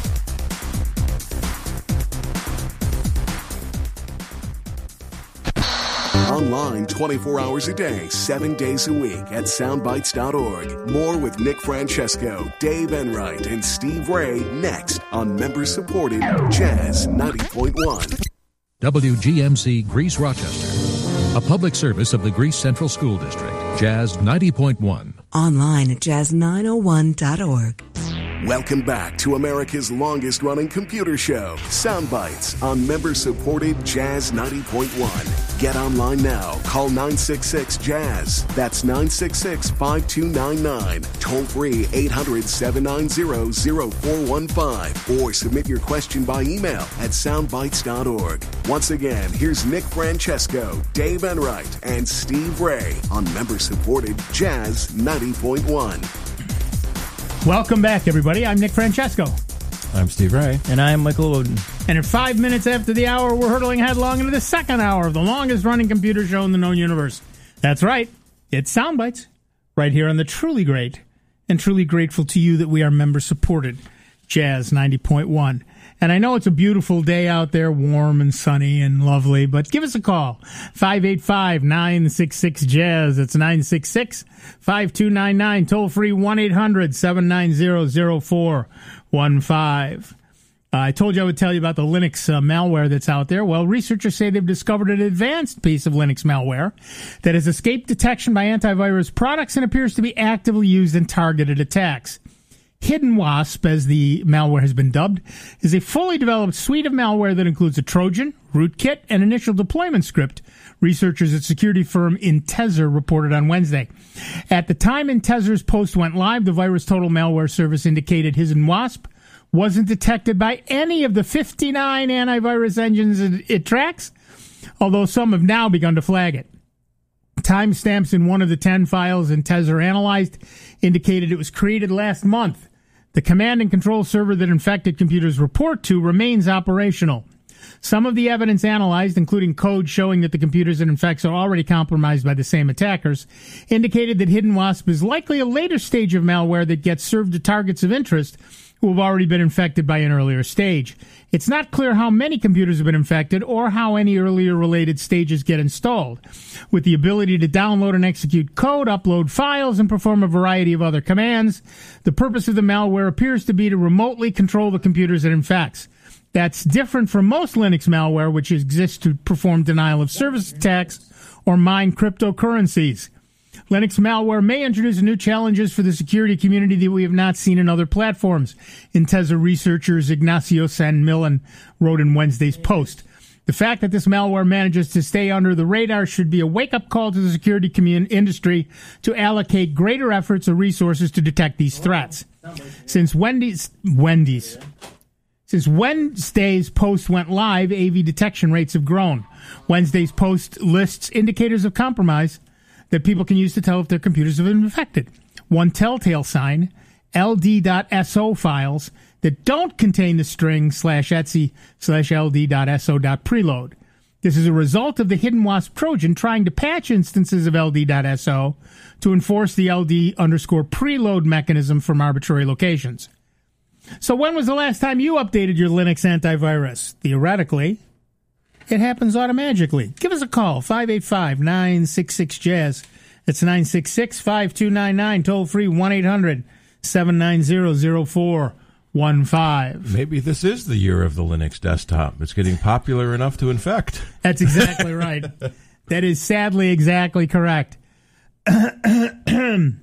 Online twenty-four hours a day, seven days a week at soundbites dot org. More with Nick Francesco, Dave Enright, and Steve Ray next on member-supported Jazz ninety point one. W G M C Greece Rochester, a public service of the Greece Central School District. Jazz ninety point one. Online at jazz nine oh one dot org. Welcome back to America's longest-running computer show, Soundbites, on member-supported Jazz ninety point one. Get online now. Call nine six six, Jazz. That's nine six six, five two nine nine. Toll free eight hundred, seven nine zero, zero four one five. Or submit your question by email at soundbites dot org. Once again, here's Nick Francesco, Dave Enright, and Steve Ray on member-supported Jazz ninety point one. Welcome back, everybody. I'm Nick Francesco. I'm Steve Ray. And I'm Michael Oden. And at five minutes after the hour, we're hurtling headlong into the second hour of the longest-running computer show in the known universe. That's right. It's Soundbites, right here on the truly great and truly grateful to you that we are member-supported Jazz ninety point one. And I know it's a beautiful day out there, warm and sunny and lovely, but give us a call, five eight five, nine six six, jazz. It's nine six six, five two nine nine, toll-free one eight hundred, seven nine zero, zero four one five. Uh, I told you I would tell you about the Linux uh, malware that's out there. Well, researchers say they've discovered an advanced piece of Linux malware that has escaped detection by antivirus products and appears to be actively used in targeted attacks. Hidden Wasp, as the malware has been dubbed, is a fully developed suite of malware that includes a Trojan, rootkit, and initial deployment script, researchers at security firm Intezer reported on Wednesday. At the time Intezer's post went live, the Virus Total malware service indicated Hidden Wasp wasn't detected by any of the fifty-nine antivirus engines it, it tracks, although some have now begun to flag it. Timestamps in one of the ten files Intezer analyzed indicated it was created last month. The command and control server that infected computers report to remains operational. Some of the evidence analyzed, including code showing that the computers it infects are already compromised by the same attackers, indicated that Hidden Wasp is likely a later stage of malware that gets served to targets of interest who have already been infected by an earlier stage. It's not clear how many computers have been infected or how any earlier related stages get installed. With the ability to download and execute code, upload files, and perform a variety of other commands, the purpose of the malware appears to be to remotely control the computers it infects. That's different from most Linux malware, which exists to perform denial of service attacks or mine cryptocurrencies. Linux malware may introduce new challenges for the security community that we have not seen in other platforms, Intezer researchers Ignacio San Millan wrote in Wednesday's post. The fact that this malware manages to stay under the radar should be a wake-up call to the security community industry to allocate greater efforts or resources to detect these threats. Since Wendy's... Wendy's... Since Wednesday's post went live, A V detection rates have grown. Wednesday's post lists indicators of compromise that people can use to tell if their computers have been infected. One telltale sign, L D dot S O files that don't contain the string slash Etsy slash L D dot S O dot preload. This is a result of the Hidden Wasp Trojan trying to patch instances of L D dot S O to enforce the L D underscore preload mechanism from arbitrary locations. So when was the last time you updated your Linux antivirus? Theoretically, it happens automatically. Give us a call, five eight five, nine six six, jazz. It's nine six six, five two nine nine, toll free one eight hundred, seven nine zero, zero four one five. Maybe this is the year of the Linux desktop. It's getting popular enough to infect. That's exactly right. That is sadly exactly correct. um,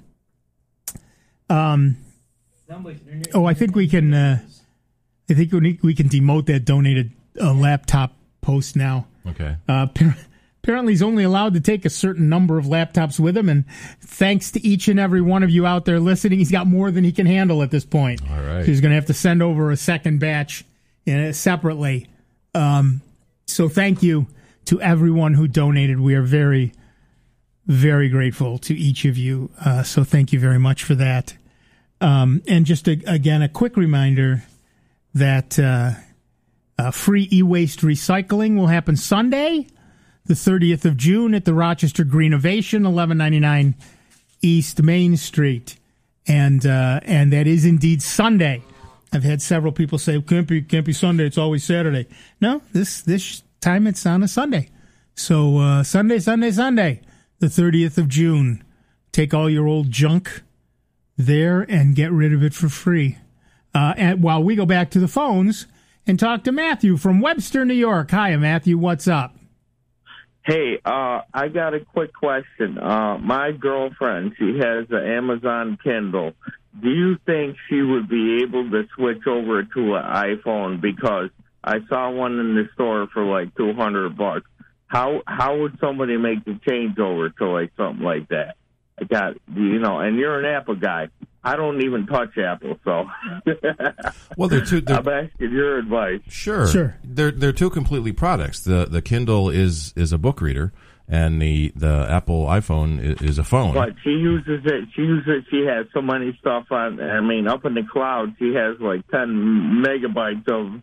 oh, I think we can. Uh, I think we we can demote that donated uh, laptop post now. Okay. Uh, apparently, he's only allowed to take a certain number of laptops with him, and thanks to each and every one of you out there listening, he's got more than he can handle at this point. All right. So he's going to have to send over a second batch uh, separately. Um, so thank you to everyone who donated. We are very, very grateful to each of you. Uh, so thank you very much for that. Um, and just a, again, a quick reminder that uh, uh, free e-waste recycling will happen Sunday, the thirtieth of June, at the Rochester Greenovation, eleven ninety-nine East Main Street, and uh, and that is indeed Sunday. I've had several people say it can't be can't be Sunday; it's always Saturday. No, this this time it's on a Sunday. So uh, Sunday, Sunday, Sunday, the thirtieth of June. Take all your old junk there and get rid of it for free. Uh, and while we go back to the phones and talk to Matthew from Webster, New York. Hi, Matthew. What's up? Hey, uh, I got a quick question. Uh, my girlfriend, she has an Amazon Kindle. Do you think she would be able to switch over to an iPhone? Because I saw one in the store for like two hundred bucks. How how would somebody make the change over to like something like that? I got, you know, and you're an Apple guy. I don't even touch Apple, so. Well, they're two. They're, I'm asking your advice. Sure, sure. They're they're two completely products. The the Kindle is is a book reader, and the, the Apple iPhone is, is a phone. But she uses it. She uses it. She has so many stuff on. I mean, up in the cloud, she has like ten megabytes of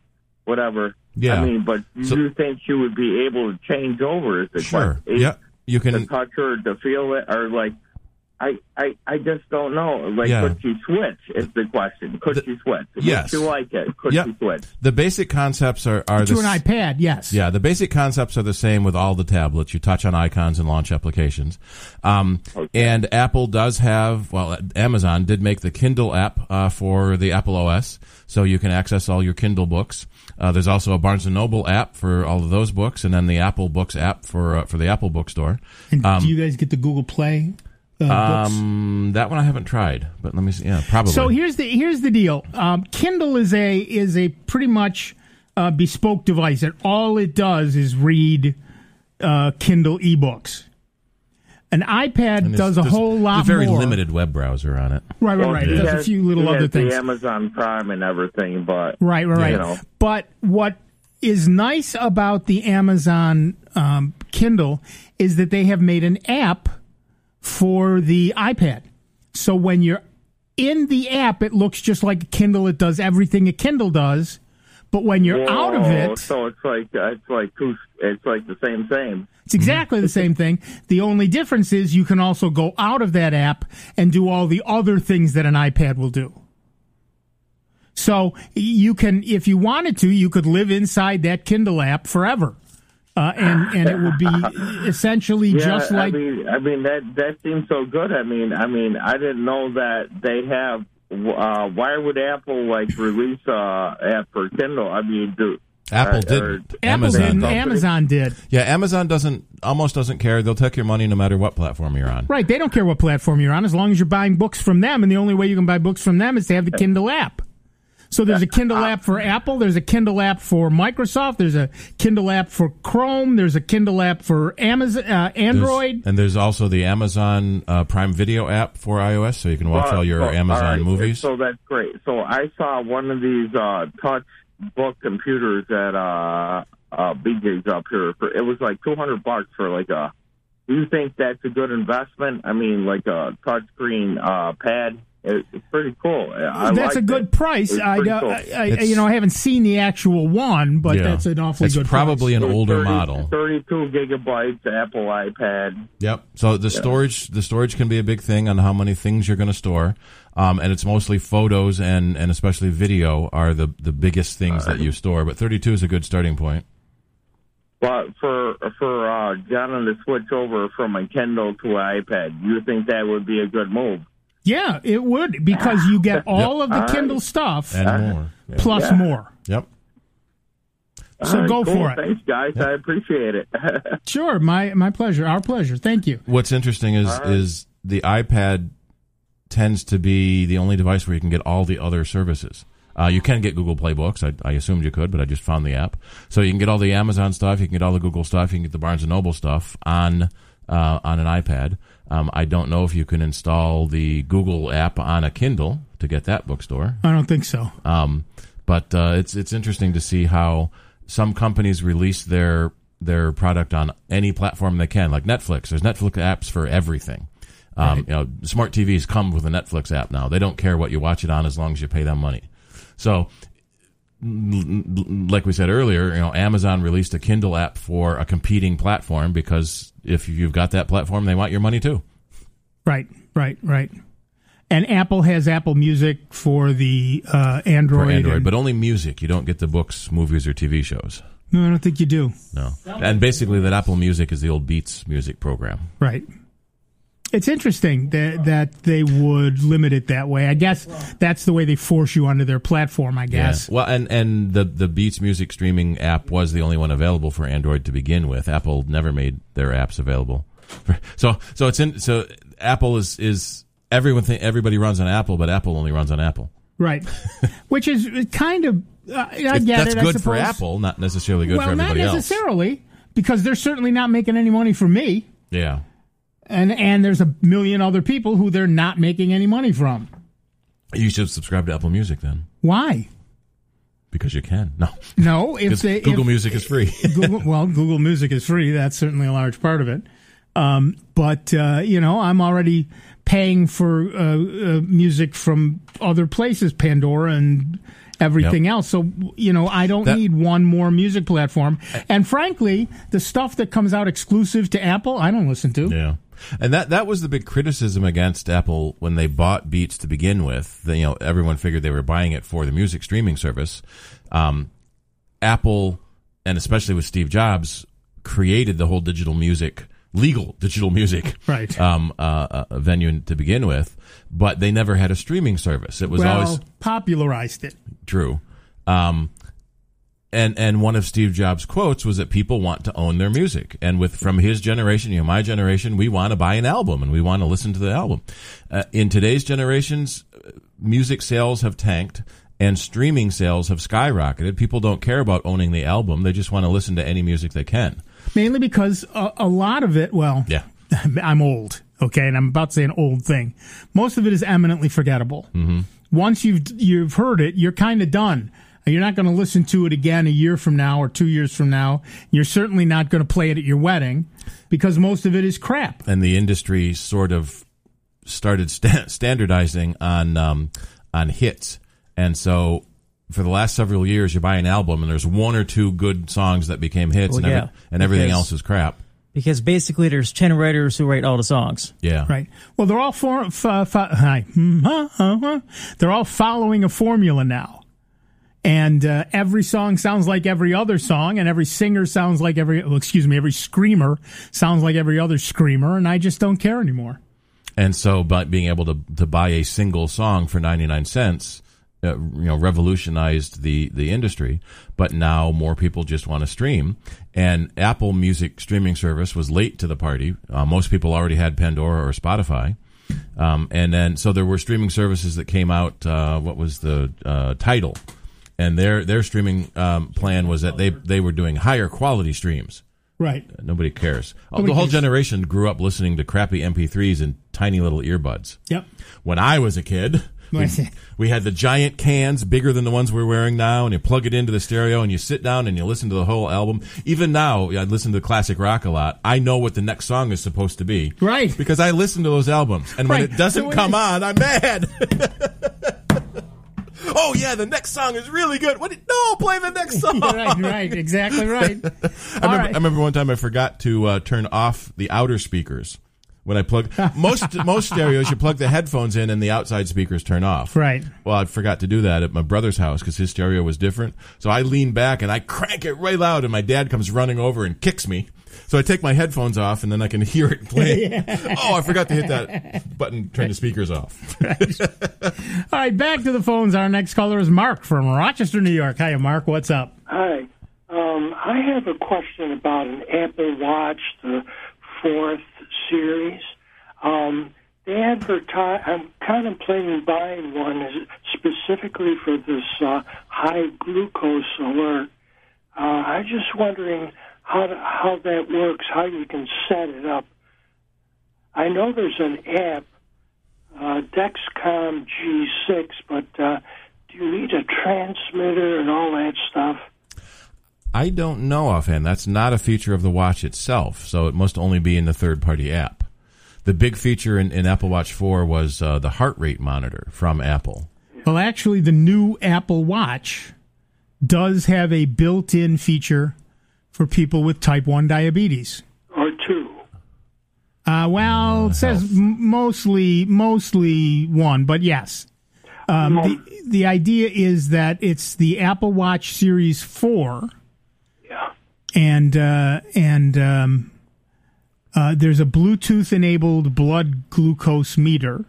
whatever. Yeah. I mean, but So- you think she would be able to change over? Is the Sure. question. Yeah. You To can. touch her, to feel it, or like, I, I, I just don't know. Like, Yeah. could she switch? Is the question. Could The- she switch? yes. Would she like it? Could Yep. she switch? The basic concepts are are To the an s- iPad, yes. Yeah, the basic concepts are the same with all the tablets. You touch on icons and launch applications. Um, And Apple does have, well, Amazon did make the Kindle app uh, for the Apple O S, so you can access all your Kindle books. Uh, there's also a Barnes and Noble app for all of those books, and then the Apple Books app for uh, for the Apple Bookstore. And Um, do you guys get the Google Play uh, books? Um, that one I haven't tried, but let me see. Yeah, probably. So here's the here's the deal. Um, Kindle is a is a pretty much uh, bespoke device, and all it does is read uh, Kindle ebooks. An iPad And there's- does a there's whole lot a very more. limited web browser on it. Right, right, Well, right. he It does a has- few little he other has things. The Amazon Prime and everything, but Right, right, right. You know. But what is nice about the Amazon um, Kindle is that they have made an app for the iPad. So when you're in the app, it looks just like a Kindle. It does everything a Kindle does. But when you're Whoa, out of it, so it's like it's like two, it's like the same same. it's exactly the same thing. The only difference is you can also go out of that app and do all the other things that an iPad will do. So you can, if you wanted to, you could live inside that Kindle app forever. Uh, and, and it would be essentially Yeah, just like, I mean, I mean that that seems so good. I mean, I mean, I didn't know that they have. Uh, why would Apple like release uh app for Kindle? I mean, do Apple uh, did. or- Apple Amazon didn't, though. Amazon did. Yeah, Amazon doesn't almost doesn't care. They'll take your money no matter what platform you're on. Right. They don't care what platform you're on as long as you're buying books from them. And the only way you can buy books from them is to have the Kindle app. So there's a Kindle app for Apple. There's a Kindle app for Microsoft. There's a Kindle app for Chrome. There's a Kindle app for Amazon, uh, Android. There's- and there's also the Amazon uh, Prime Video app for iOS, so you can watch all your Well, Amazon all right, movies. So that's great. So I saw one of these uh, touch book computers at uh, uh, B J's up here. For, it was like two hundred bucks for like a. Do you think that's a good investment? I mean, like a touchscreen uh, pad. It, it's pretty cool. I That's a liked good it. price. It's I, pretty uh, cool. I, I It's- you know, I haven't seen the actual one, but Yeah. that's an awfully It's good probably price. an It was older thirty model. thirty-two gigabytes, Apple iPad. Yep. So the storage, the storage can be a big thing on how many things you're going to store, um, and it's mostly photos and, and especially video are the the biggest things that you store. But thirty-two is a good starting point. But for for uh, John to switch over from a Kindle to an iPad, do you think that would be a good move? Yeah, it would, because you get all of the All Kindle right. stuff And more. Yeah. plus Yeah. more. Yep. So All right, go cool. for it. Thanks, guys. I appreciate it. Sure, my my pleasure. Our pleasure. Thank you. What's interesting is All right. is the iPad tends to be the only device where you can get all the other services. Uh, you can get Google Play Books. I, I assumed you could, but I just found the app. So you can get all the Amazon stuff. You can get all the Google stuff. You can get the Barnes and Noble stuff on uh, on an iPad. Um, I don't know if you can install the Google app on a Kindle to get that bookstore. I don't think so. Um, but uh, it's it's interesting to see how some companies release their their product on any platform they can, like Netflix. There's Netflix apps for everything. Um, Right. You know, smart T Vs come with a Netflix app now. They don't care what you watch it on as long as you pay them money. So, l- l- like we said earlier, you know, Amazon released a Kindle app for a competing platform because if you've got that platform, they want your money too. Right, right, right. And Apple has Apple Music for the uh, Android. For Android, and- but only music. You don't get the books, movies, or T V shows. no, I don't think you do. No. And basically that Apple Music is the old Beats music program. Right. It's interesting that that they would limit it that way. I guess that's the way they force you onto their platform, I guess. Yeah. Well, and, and the, the Beats music streaming app was the only one available for Android to begin with. Apple never made their apps available. So, so it's in, so Apple is, is everyone, th- everybody runs on Apple, but Apple only runs on Apple. Right. Which is kind of, uh, I It- get that's it, I good for suppose. Apple, not necessarily good well, for everybody not else. necessarily, because they're certainly not making any money from me. Yeah. And and there's a million other people who they're not making any money from. You should subscribe to Apple Music then, Why? because you can. No. No, if Because they Google if, Music is free. Google, well, Google Music is free. That's certainly a large part of it. Um, but uh, you know, I'm already paying for uh, uh, music from other places, Pandora and everything Yep. else. So, you know, I don't That- need one more music platform. And frankly, the stuff that comes out exclusive to Apple, I don't listen to. Yeah. And that, that was the big criticism against Apple when they bought Beats to begin with. The, you know, everyone figured they were buying it for the music streaming service. Um, Apple, and especially with Steve Jobs, created the whole digital music, legal digital music Right. um, uh, uh, venue to begin with, but they never had a streaming service. It was well, always popularized it. true. Um, And and one of Steve Jobs' quotes was that people want to own their music, and with from his generation, you know, my generation, we want to buy an album and we want to listen to the album. Uh, in today's generations, uh, music sales have tanked and streaming sales have skyrocketed. People don't care about owning the album; they just want to listen to any music they can. Mainly because a, a lot of it, well, Yeah, I'm old, okay, and I'm about to say an old thing. Most of it is eminently forgettable. Mm-hmm. Once you've you've heard it, you're kind of done. You're not going to listen to it again a year from now or two years from now. You're certainly not going to play it at your wedding because most of it is crap. and the industry sort of started sta- standardizing on um, on hits, and so for the last several years, you buy an album and there's one or two good songs that became hits, Well, and, every, yeah, and everything because- else is crap. Because basically there's ten writers who write all the songs. Yeah, Right. Well, they're all for, f- f- hi. They're all following a formula now. And uh, every song sounds like every other song, and every singer sounds like every, well, excuse me, every screamer sounds like every other screamer, and I just don't care anymore. And so, by being able to to buy a single song for ninety-nine cents, uh, you know, revolutionized the the industry. But now more people just want to stream. And Apple Music streaming service was late to the party. Uh, most people already had Pandora or Spotify. Um, and then, so there were streaming services that came out. Uh, what was the uh, Tidal? And their their streaming um, plan was that they they were doing higher quality streams. Right. Nobody cares. Oh, Nobody the whole cares. generation grew up listening to crappy M P threes and tiny little earbuds. Yep. When I was a kid, we, we had the giant cans, bigger than the ones we're wearing now, and you plug it into the stereo and you sit down and you listen to the whole album. Even now, I listen to classic rock a lot. I know what the next song is supposed to be. Right. Because I listen to those albums. And when Right. it doesn't So when come it- on, I'm mad. Oh, yeah, the next song is really good. What? Did, no, play the next song. Right, right, exactly right. I All remember, right. I remember one time I forgot to uh, turn off the outer speakers when I plug most most stereos. You plug the headphones in and the outside speakers turn off. Right. Well, I forgot to do that at my brother's house because his stereo was different. So I lean back and I crank it right loud, and my dad comes running over and kicks me. So I take my headphones off, and then I can hear it playing. Yeah. Oh, I forgot to hit that button, turn the speakers off. All right, back to the phones. Our next caller is Mark from Rochester, New York. Hiya, Mark. What's up? Hi. Um, I have a question about an Apple Watch, the fourth series. Um, they advertise, I'm contemplating buying one specifically for this uh, high glucose alert. Uh, I'm just wondering how to, how that works, how you can set it up. I know there's an app, uh, Dexcom G six, but uh, do you need a transmitter and all that stuff? I don't know offhand. That's not a feature of the watch itself, so it must only be in the third-party app. The big feature in, in Apple Watch four was uh, the heart rate monitor from Apple. Well, actually, the new Apple Watch does have a built-in feature for people with type one diabetes. Or two. Uh, well, it says m- mostly mostly one, but yes. Um, the, the idea is that it's the Apple Watch Series four. Yeah. And, uh, and um, uh, there's a Bluetooth-enabled blood glucose meter.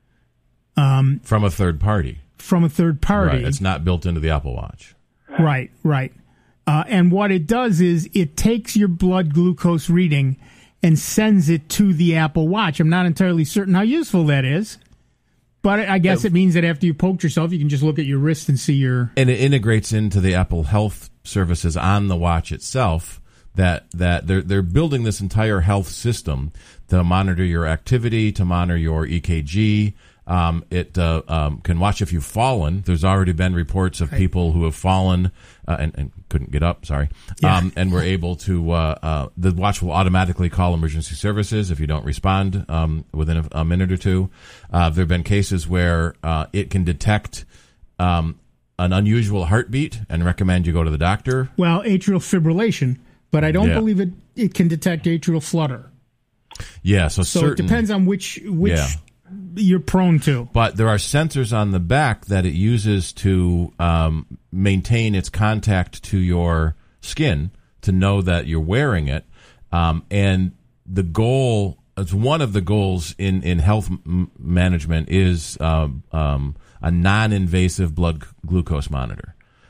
Um, from a third party. From a third party. Right, it's not built into the Apple Watch. Right, right. Uh, and what it does is it takes your blood glucose reading and sends it to the Apple Watch. I'm not entirely certain how useful that is, but I guess it means that after you poked yourself, you can just look at your wrist and see your... And it integrates into the Apple Health services on the watch itself. That that they're they're building this entire health system to monitor your activity, to monitor your E K G. Um, it uh, um, can watch if you've fallen. There's already been reports of right. people who have fallen uh, and, and couldn't get up. Sorry, yeah. um, and were able to. Uh, uh, the watch will automatically call emergency services if you don't respond um, within a, a minute or two. Uh, there have been cases where uh, it can detect um, an unusual heartbeat and recommend you go to the doctor. Well, atrial fibrillation, but I don't Yeah. believe it, it can detect atrial flutter. Yeah, so, So certain, it depends on which which Yeah. you're prone to. But there are sensors on the back that it uses to um, maintain its contact to your skin to know that you're wearing it. Um, and the goal, it's one of the goals in, in health m- management is um, um, a non-invasive blood g- glucose monitor.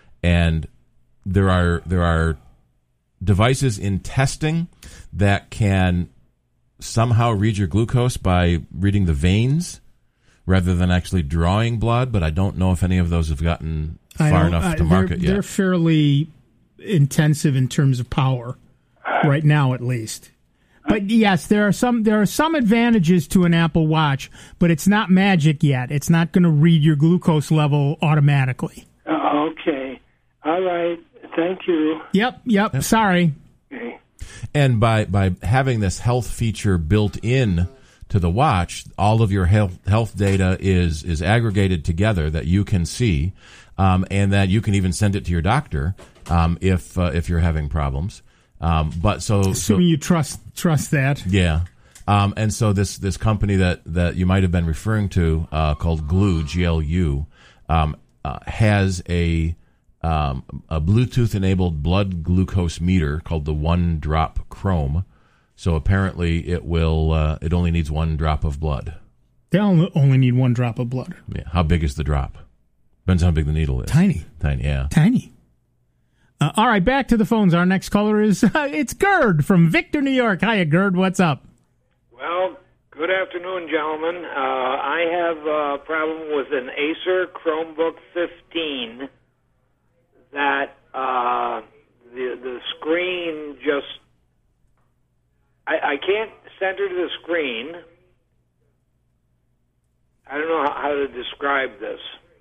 And there are there are devices in testing that can somehow read your glucose by reading the veins rather than actually drawing blood, but I don't know if any of those have gotten I far don't- enough I- to market they're, yet. They're fairly intensive in terms of power, right now at least. But yes, there are some there are some advantages to an Apple Watch, but it's not magic yet. It's not going to read your glucose level automatically. Uh, okay. All right. Thank you. Yep, yep. yep. Sorry. Okay. And by, by having this health feature built in to the watch, all of your health, health data is, is aggregated together that you can see, um, and that you can even send it to your doctor um, if uh, if you're having problems. Um, but so, assuming so, you trust trust that, yeah. Um, and so this this company that, that you might have been referring to uh, called Glue G L U um, uh, has a Um, a Bluetooth-enabled blood glucose meter called the One Drop Chrome. So apparently, it will. Uh, it only needs one drop of blood. They only need one drop of blood. Yeah. How big is the drop? Depends on how big the needle is. Tiny. Tiny. Yeah. Tiny. Uh, all right, back to the phones. Our next caller is uh, it's Gerd from Victor, New York. Hiya, Gerd. What's up? Well, good afternoon, gentlemen. Uh, I have a problem with an Acer Chromebook fifteen. That uh, the the screen just I, I can't center the screen. I don't know how, how to describe this.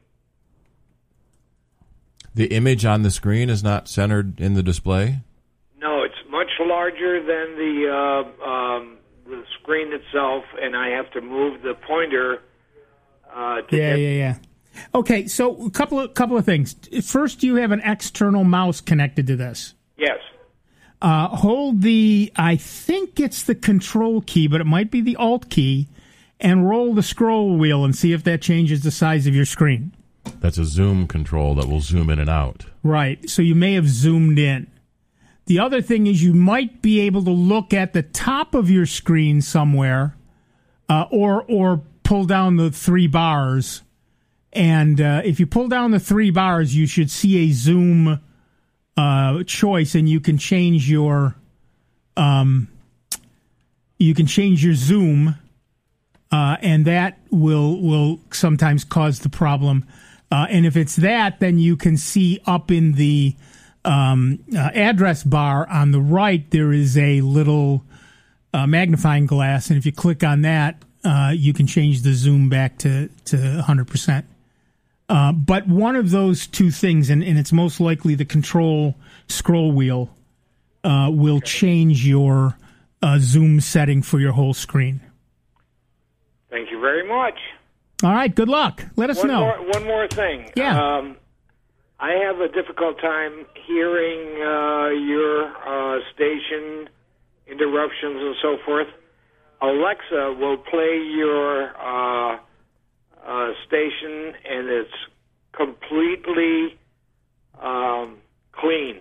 The image on the screen is not centered in the display? No, it's much larger than the uh, um, the screen itself, and I have to move the pointer. Uh, to yeah, get yeah, yeah. Okay, so a couple of couple of things. First, you have an external mouse connected to this. Yes. Uh, hold the, I think it's the control key, but it might be the alt key, and roll the scroll wheel and see if that changes the size of your screen. That's a zoom control that will zoom in and out. Right, so you may have zoomed in. The other thing is you might be able to look at the top of your screen somewhere, uh, or or pull down the three bars. And uh, if you pull down the three bars, you should see a zoom uh, choice, and you can change your um, you can change your zoom, uh, and that will will sometimes cause the problem. Uh, and if it's that, then you can see up in the um, uh, address bar on the right there is a little uh, magnifying glass, and if you click on that, uh, you can change the zoom back to to one hundred percent. Uh, but one of those two things, and, and it's most likely the control scroll wheel, uh, will change your uh, zoom setting for your whole screen. Thank you very much. All right, good luck. Let us one know. More, one more thing. Yeah. Um, I have a difficult time hearing uh, your uh, station interruptions and so forth. Alexa will play your uh, uh, station, and it's completely um, clean.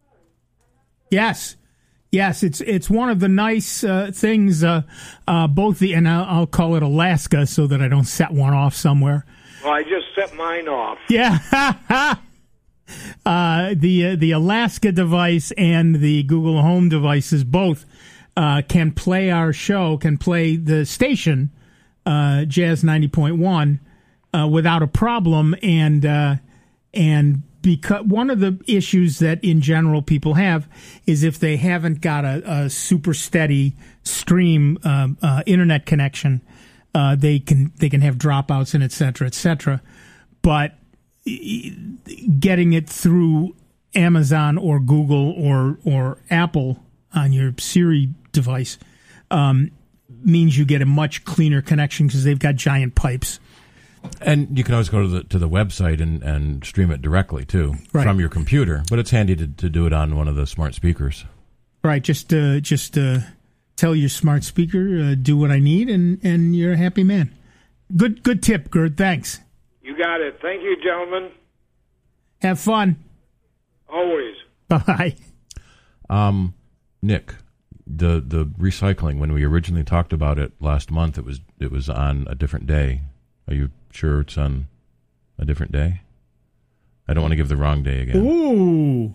Yes. Yes, it's it's one of the nice uh, things, uh, uh, both the, and I'll, I'll call it Alaska so that I don't set one off somewhere. Well, I just set mine off. Yeah. uh, the uh, the Alaska device and the Google Home devices both uh, can play our show, can play the station, uh, Jazz ninety point one, uh, without a problem. And uh, and because one of the issues that in general people have is if they haven't got a, a super steady stream um, uh, internet connection, uh, they can they can have dropouts and et cetera, et cetera. But getting it through Amazon or Google or or Apple on your Siri device um, means you get a much cleaner connection because they've got giant pipes. And you can always go to the to the website and, and stream it directly, too, Right. from your computer. But it's handy to, to do it on one of the smart speakers. Right, just uh, just uh, tell your smart speaker, uh, do what I need, and, and you're a happy man. Good good tip, Gerd. Thanks. You got it. Thank you, gentlemen. Have fun. Always. Bye. Um, Nick, the the recycling, when we originally talked about it last month, it was it was on a different day. Are you sure it's on a different day? I don't want to give the wrong day again. Ooh.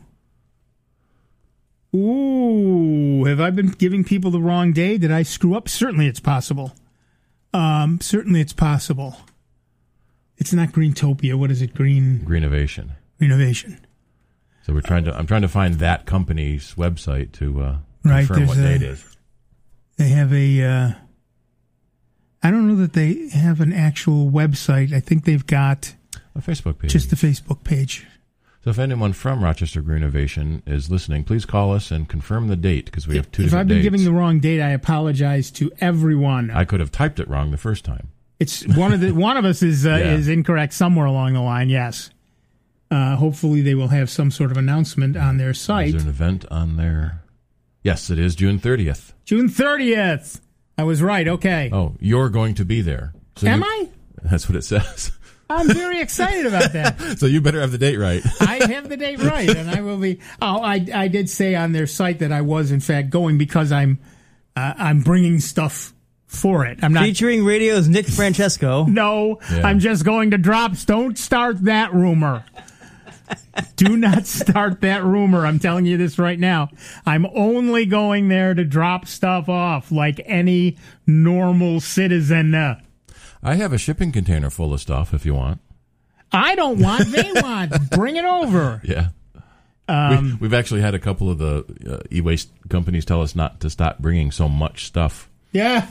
Ooh. Have I been giving people the wrong day? Did I screw up? Certainly it's possible. Um, certainly it's possible. It's not Greentopia. What is it? Green... Greenovation. Greenovation. So we're trying to. I'm trying to find that company's website to uh, Right, confirm what there's day a- it is. They have a... Uh, I don't know that they have an actual website. I think they've got... A Facebook page. Just the Facebook page. So if anyone from Rochester Greenovation is listening, please call us and confirm the date, because we have two If different I've been dates. giving the wrong date, I apologize to everyone. I could have typed it wrong the first time. It's one of the one of us is uh, Yeah. is incorrect somewhere along the line. Yes. Uh, hopefully, they will have some sort of announcement on their site. Is there an event on there? Yes, it is June thirtieth. June thirtieth. I was right. Okay. Oh, you're going to be there. So Am you- I? That's what it says. I'm very excited about that. So you better have the date right. I have the date right, and I will be. Oh, I I did say on their site that I was in fact going because I'm uh, I'm bringing stuff for it. I'm not Featuring radio's Nick Francesco. No, Yeah. I'm just going to drop. Don't start that rumor. Do not start that rumor. I'm telling you this right now. I'm only going there to drop stuff off like any normal citizen. I have a shipping container full of stuff if you want. I don't want, they want. Bring it over. Yeah. Um, we, we've actually had a couple of the uh, e-waste companies tell us not to stop bringing so much stuff. Yeah.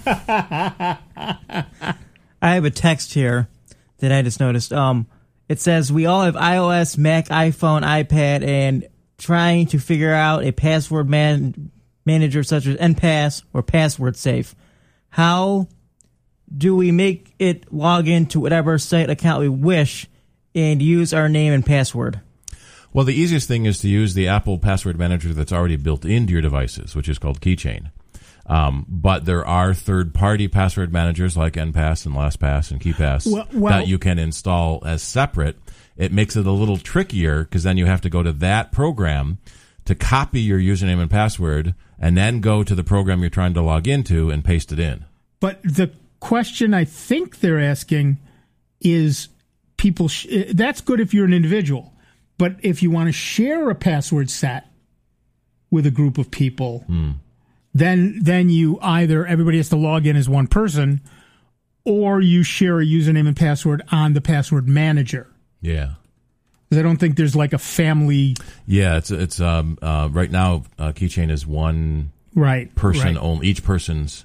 I have a text here that I just noticed. Um, it says we all have iOS, Mac, iPhone, iPad, and trying to figure out a password man- manager such as N Pass or Password Safe. How do we make it log into whatever site account we wish and use our name and password? Well, the easiest thing is to use the Apple password manager that's already built into your devices, which is called Keychain. Um, but there are third-party password managers like N Pass and LastPass and KeyPass Well- well- that you can install as separate. It makes it a little trickier because then you have to go to that program to copy your username and password and then go to the program you're trying to log into and paste it in. But the question I think they're asking is people, sh- that's good if you're an individual. But if you want to share a password set with a group of people, Hmm. then then you either everybody has to log in as one person, or you share a username and password on the password manager. Yeah. Because I don't think there's like a family. Yeah, it's it's um uh right now uh, Keychain is one Right, person right. only. Each person's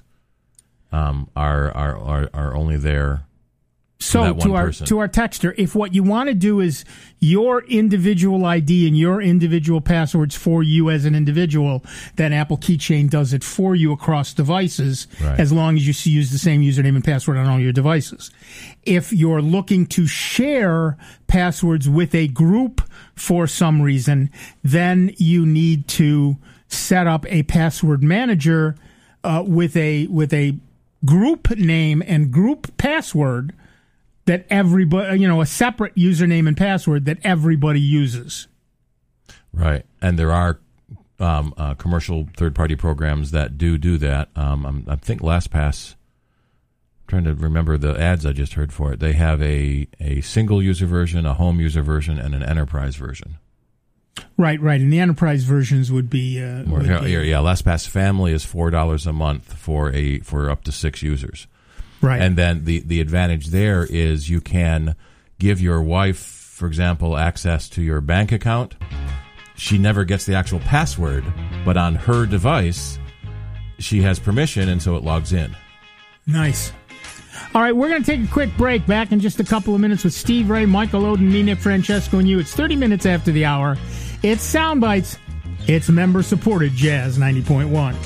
um are are are, are only there. So that to one our person. to our texter, if what you want to do is your individual I D and your individual passwords for you as an individual, then Apple Keychain does it for you across devices, Right. as long as you use the same username and password on all your devices. If you're looking to share passwords with a group for some reason, then you need to set up a password manager uh, with a with a group name and group password that everybody, you know, a separate username and password that everybody uses. Right, and there are um, uh, commercial third-party programs that do do that. Um, I'm, I think LastPass. I'm trying to remember the ads I just heard for it. They have a a single user version, a home user version, and an enterprise version. Right, right. And the enterprise versions would be, uh, Or, would yeah, be- yeah, LastPass Family is four dollars a month for a for up to six users. Right. And then the, the advantage there is you can give your wife, for example, access to your bank account. She never gets the actual password, but on her device, she has permission, and so it logs in. Nice. All right, we're going to take a quick break. Back in just a couple of minutes with Steve Ray, Michael Oden, me, Nick Francesco, and you. It's thirty minutes after the hour. It's Sound Bites. It's member-supported Jazz ninety point one.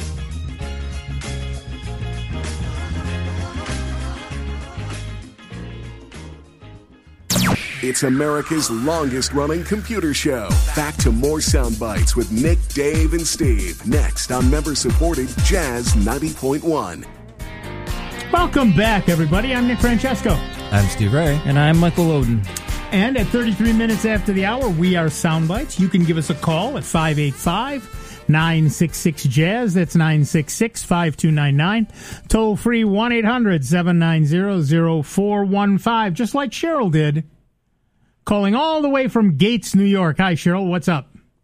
It's America's longest running computer show. Back to more sound bites with Nick, Dave, and Steve. Next on member-supported Jazz ninety point one. Welcome back, everybody. I'm Nick Francesco. I'm Steve Ray. And I'm Michael Oden. And at thirty-three minutes after the hour, we are Soundbites. You can give us a call at five eight five, nine six six, jazz. That's nine six six, five two nine nine. Toll free one eight hundred, seven nine zero, zero four one five, just like Cheryl did. Calling all the way from Gates, New York. Hi, Cheryl. What's up?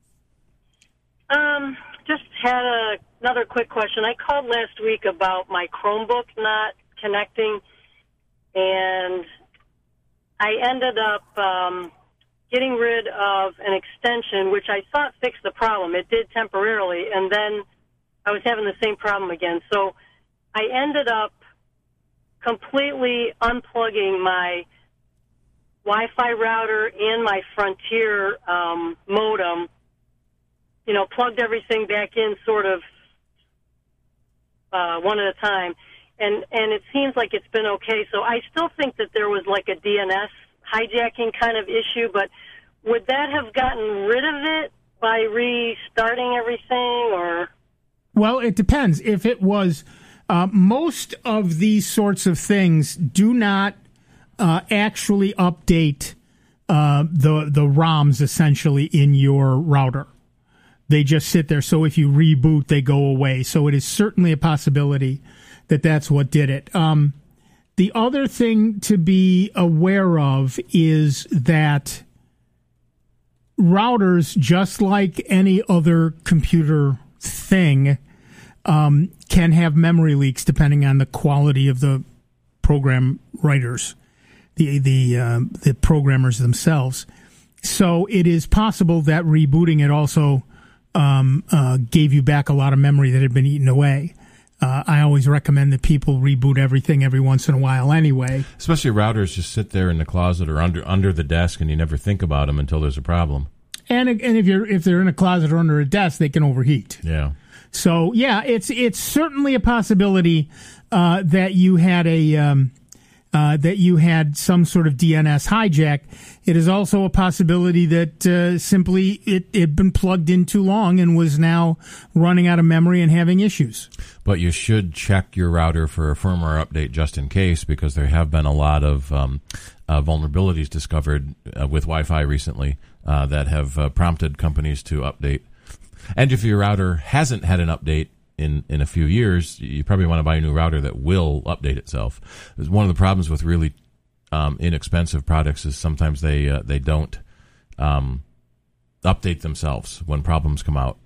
Um, just had a, another quick question. I called last week about my Chromebook not connecting, and I ended up um, getting rid of an extension, which I thought fixed the problem. It did temporarily, and then I was having the same problem again. So I ended up completely unplugging my Wi-Fi router and my Frontier um, modem, you know, plugged everything back in sort of uh, one at a time. And and it seems like it's been okay. So I still think that there was like a D N S hijacking kind of issue, but would that have gotten rid of it by restarting everything, or? Well, it depends. If it was, uh, most of these sorts of things do not uh, actually update uh, the the ROMs essentially in your router. They just sit there. So if you reboot, they go away. So it is certainly a possibility that that's what did it. Um, the other thing to be aware of is that routers, just like any other computer thing, um, can have memory leaks depending on the quality of the program writers, the the uh, the programmers themselves. So it is possible that rebooting it also um, uh, gave you back a lot of memory that had been eaten away. Uh, I always recommend that people reboot everything every once in a while anyway. Especially routers just sit there in the closet or under under the desk, and you never think about them until there's a problem. And and if you're if they're in a closet or under a desk, they can overheat. Yeah. So yeah, it's it's certainly a possibility uh, that you had a um, uh, that you had some sort of D N S hijack. It is also a possibility that uh, simply it had been plugged in too long and was now running out of memory and having issues. But you should check your router for a firmware update just in case, because there have been a lot of um, uh, vulnerabilities discovered uh, with Wi-Fi recently uh, that have uh, prompted companies to update. And if your router hasn't had an update in, in a few years, you probably want to buy a new router that will update itself. One of the problems with really um, inexpensive products is sometimes they uh, they don't um, update themselves when problems come out.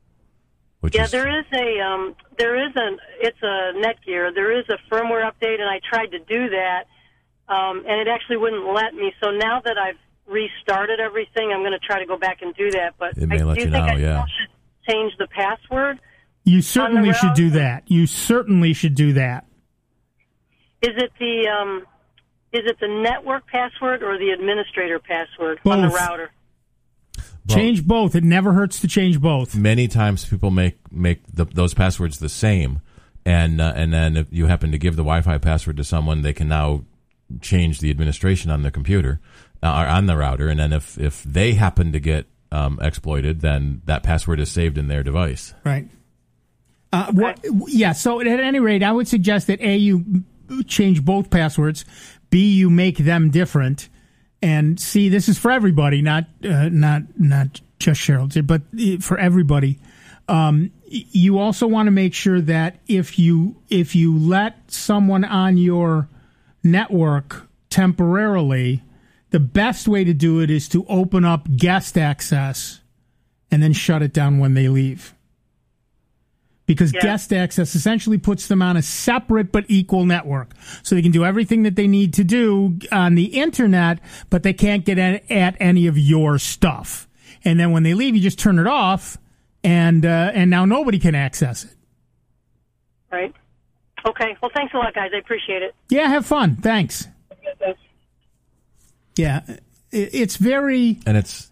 Which yeah, is, there is a um, there is an it's a Netgear. There is a firmware update, and I tried to do that, um, and it actually wouldn't let me. So now that I've restarted everything, I'm going to try to go back and do that. But it may I let do you think know, I yeah. should change the password. You certainly should do that. You certainly should do that. Is it the um, is it the network password or the administrator password Both. on the router? Change both. It never hurts to change both. Many times people make make the, those passwords the same, and uh, and then if you happen to give the Wi-Fi password to someone, they can now change the administration on the computer uh, or on the router, and then if if they happen to get um, exploited, then that password is saved in their device. Right. Uh, what, yeah, so at any rate, I would suggest that A, you change both passwords, B, you make them different, and C, this is for everybody, not uh, not not just Cheryl, but for everybody. Um, you also want to make sure that if you if you let someone on your network temporarily, the best way to do it is to open up guest access and then shut it down when they leave. Because yeah. guest access essentially puts them on a separate but equal network. So they can do everything that they need to do on the internet, but they can't get at, at any of your stuff. And then when they leave, you just turn it off, and uh, and now nobody can access it. Right. Okay. Well, thanks a lot, guys. I appreciate it. Yeah, have fun. Thanks. Thanks. Yeah, it's very... And it's...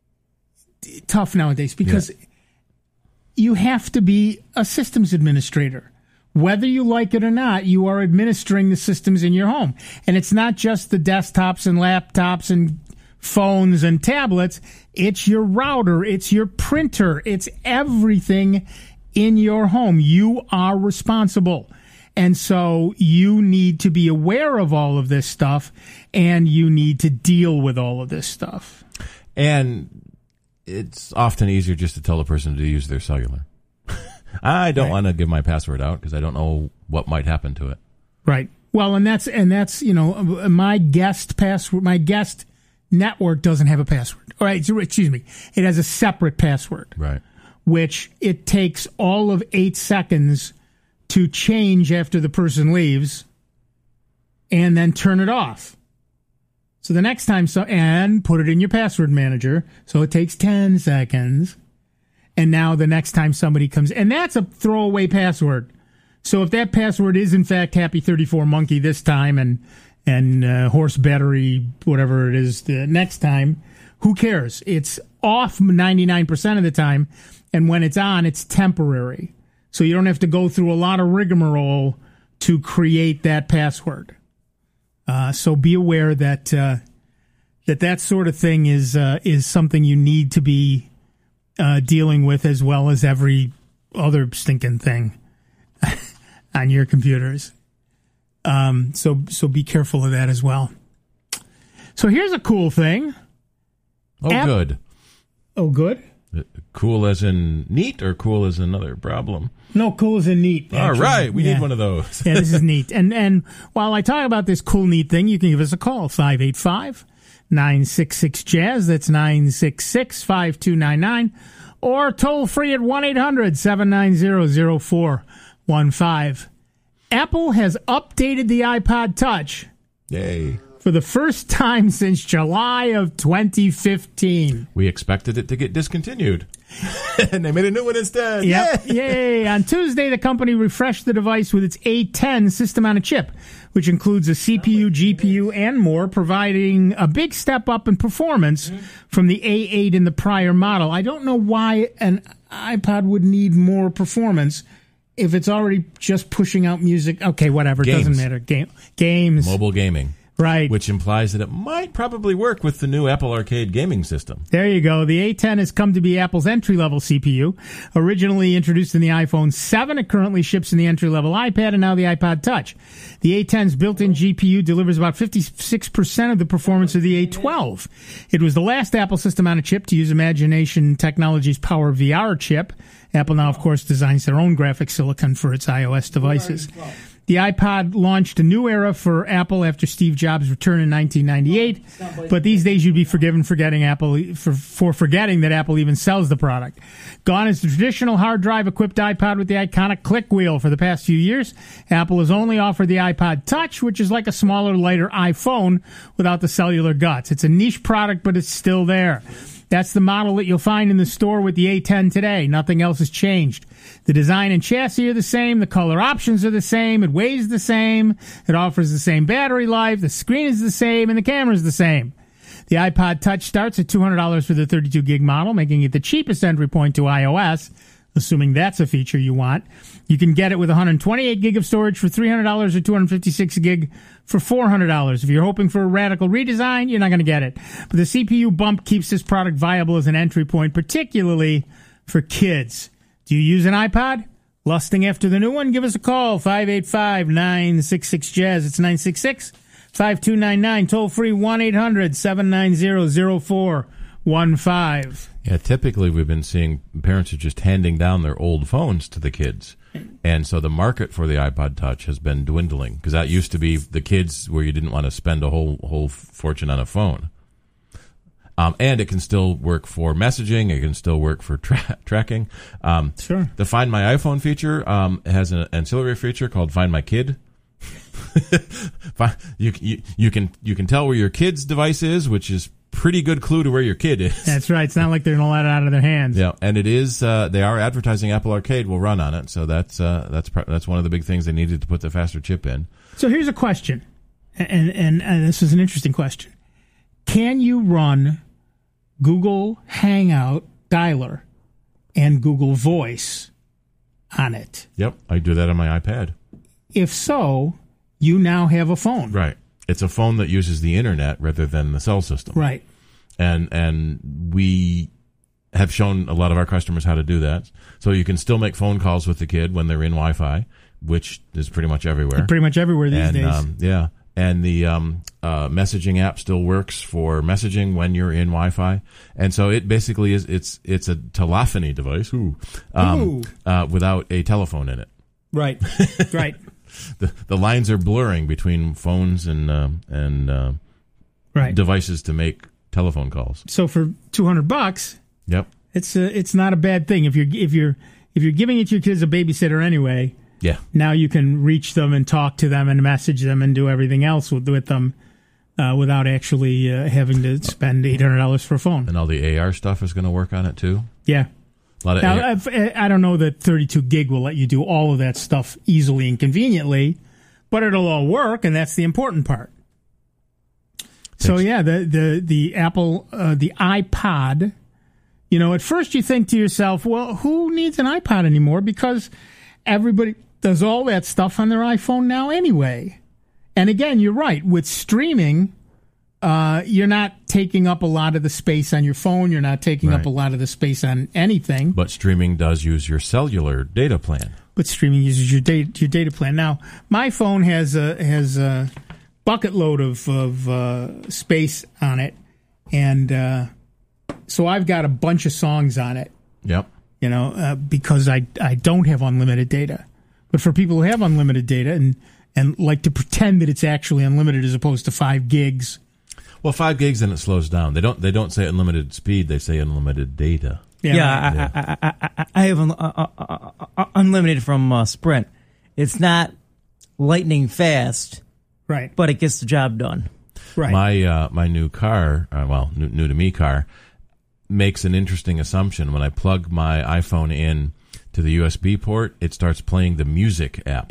tough nowadays because... Yeah. You have to be a systems administrator. Whether you like it or not, you are administering the systems in your home. And it's not just the desktops and laptops and phones and tablets. It's your router. It's your printer. It's everything in your home. You are responsible. And so you need to be aware of all of this stuff, and you need to deal with all of this stuff. And it's often easier just to tell the person to use their cellular. I don't right. want to give my password out because I don't know what might happen to it. Right. Well, and that's and that's you know my guest password. My guest network doesn't have a password. All right. Excuse me. It has a separate password. Right. Which it takes all of eight seconds to change after the person leaves, and then turn it off. So the next time, so and put it in your password manager. So it takes ten seconds. And now the next time somebody comes, and that's a throwaway password. So if that password is in fact Happy thirty-four Monkey this time, and and uh, Horse Battery, whatever it is, the next time, who cares? It's off ninety-nine percent of the time, and when it's on, it's temporary. So you don't have to go through a lot of rigmarole to create that password. Uh, so be aware that uh, that that sort of thing is uh, is something you need to be uh, dealing with, as well as every other stinking thing on your computers. Um, so so be careful of that as well. So here's a cool thing. Oh, App- good. Oh, good. Cool as in neat, or cool as another problem? No, cool as in neat. Actually. All right, we yeah. need one of those. Yeah, this is neat. And and while I talk about this cool, neat thing, you can give us a call, five eight five, nine six six, jazz. That's nine six six, five two nine nine. Or toll free at one eight hundred, seven nine zero, zero four one five. Apple has updated the iPod Touch. Yay. For the first time since July of twenty fifteen. We expected it to get discontinued. And they made a new one instead. Yep. Yay! Yay. On Tuesday, the company refreshed the device with its A ten system on a chip, which includes a C P U, G P U, and more, providing a big step up in performance mm-hmm. from the A eight in the prior model. I don't know why an iPod would need more performance if it's already just pushing out music. Okay, whatever. Games. Doesn't matter. Game, games. Mobile gaming. Right. Which implies that it might probably work with the new Apple Arcade gaming system. There you go. The A ten has come to be Apple's entry-level C P U. Originally introduced in the iPhone seven, it currently ships in the entry-level iPad and now the iPod Touch. The A ten's built-in G P U delivers about fifty-six percent of the performance of the A twelve. It was the last Apple system on a chip to use Imagination Technologies' Power V R chip. Apple now, of course, designs their own graphic silicon for its iOS devices. The iPod launched a new era for Apple after Steve Jobs' return in nineteen ninety-eight, but these days you'd be forgiven for getting Apple for, for forgetting that Apple even sells the product. Gone is the traditional hard drive-equipped iPod with the iconic click wheel. For the past few years, Apple has only offered the iPod Touch, which is like a smaller, lighter iPhone without the cellular guts. It's a niche product, but it's still there. That's the model that you'll find in the store with the A ten today. Nothing else has changed. The design and chassis are the same. The color options are the same. It weighs the same. It offers the same battery life. The screen is the same, and the camera is the same. The iPod Touch starts at two hundred dollars for the thirty-two gig model, making it the cheapest entry point to iOS, assuming that's a feature you want. You can get it with one hundred twenty-eight gig of storage for three hundred dollars or two hundred fifty-six gig for four hundred dollars. If you're hoping for a radical redesign, you're not going to get it. But the C P U bump keeps this product viable as an entry point, particularly for kids. Do you use an iPod? Lusting after the new one? Give us a call, five eight five, nine six six, jazz. It's nine six six, five two nine nine. Toll free one eight hundred, seven nine zero, zero four one five. Yeah, typically we've been seeing parents are just handing down their old phones to the kids. And so the market for the iPod Touch has been dwindling, because that used to be the kids where you didn't want to spend a whole whole fortune on a phone. Um, and it can still work for messaging. It can still work for tra- tracking. Um, sure. The Find My iPhone feature um, has an ancillary feature called Find My Kid. you, you, you can you can tell where your kid's device is, which is pretty good clue to where your kid is. That's right. It's not like they're going to let it out of their hands. Yeah, and it is. Uh, they are advertising Apple Arcade will run on it, so that's uh, that's that's one of the big things they needed to put the faster chip in. So here's a question, and and, and this is an interesting question. Can you run Google Hangout Dialer and Google Voice on it? Yep, I do that on my iPad. If so, you now have a phone. Right. It's a phone that uses the internet rather than the cell system. Right. and and we have shown a lot of our customers how to do that. So you can still make phone calls with the kid when they're in Wi-Fi, which is pretty much everywhere. Pretty much everywhere these and, days. Um, yeah. And the um, uh, messaging app still works for messaging when you're in Wi-Fi. And so it basically is, it's it's a telephony device ooh, um, Ooh. Uh, without a telephone in it. Right, right. the the lines are blurring between phones and uh, and uh, right. devices to make telephone calls. So for two hundred bucks, yep, it's a, it's not a bad thing if you're if you're if you're giving it to your kids a babysitter anyway. Yeah. Now you can reach them and talk to them and message them and do everything else with with them uh, without actually uh, having to spend eight hundred dollars for a phone. And all the A R stuff is going to work on it too. Yeah. A lot of now, A R. I've- I don't know that thirty-two gig will let you do all of that stuff easily and conveniently, but it'll all work, and that's the important part. So yeah, the the the Apple uh, the iPod. You know, at first you think to yourself, well, who needs an iPod anymore? Because everybody does all that stuff on their iPhone now anyway. And again, you're right. With streaming, uh, you're not taking up a lot of the space on your phone. You're not taking Right. up a lot of the space on anything. But streaming does use your cellular data plan. But streaming uses your data your data plan. Now, my phone has a has a bucket load of of uh, space on it, and uh, so I've got a bunch of songs on it. Yep. You know, uh, because I I don't have unlimited data. But for people who have unlimited data and and like to pretend that it's actually unlimited as opposed to five gigs. Well, five gigs and it slows down. They don't. They don't say unlimited speed. They say unlimited data. Yeah, yeah, I, I, I, I, I have un, uh, uh, uh, unlimited from uh, Sprint. It's not lightning fast, right? But it gets the job done. Right. My uh, my new car, uh, well, new, new to me car, makes an interesting assumption. When I plug my iPhone in to the U S B port, it starts playing the music app.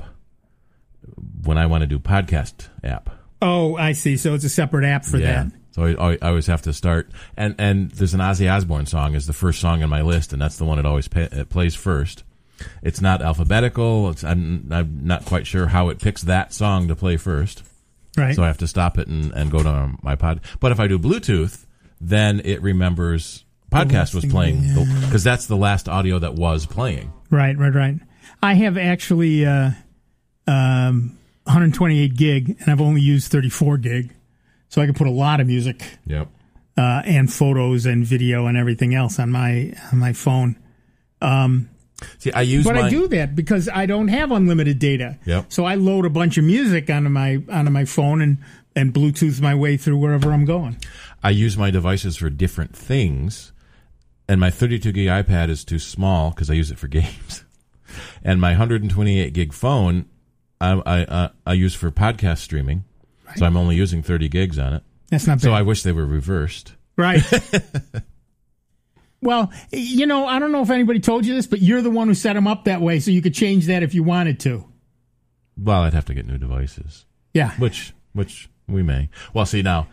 When I want to do podcast app. Oh, I see. So it's a separate app for Yeah. that. So I, I always have to start, and, and there's an Ozzy Osbourne song is the first song on my list, and that's the one it always pay, it plays first. It's not alphabetical. It's, I'm, I'm not quite sure how it picks that song to play first. Right. So I have to stop it and, and go to my pod. But if I do Bluetooth, then it remembers podcast was playing, because that's the last audio that was playing. Right, right, right. I have actually uh, um, one hundred twenty-eight gig, and I've only used thirty-four gig, so I can put a lot of music, Yep. uh, and photos and video and everything else on my on my phone. Um, See, I use, but my, I do that because I don't have unlimited data. Yep. So I load a bunch of music onto my onto my phone and and Bluetooth my way through wherever I'm going. I use my devices for different things, and my thirty-two gig iPad is too small because I use it for games. And my one hundred twenty-eight gig phone, I I, uh, I use for podcast streaming, right. So I'm only using thirty gigs on it. That's not bad. So I wish they were reversed. Right. Well, you know, I don't know if anybody told you this, but you're the one who set them up that way, so you could change that if you wanted to. Well, I'd have to get new devices. Yeah. Which which we may. Well, see now,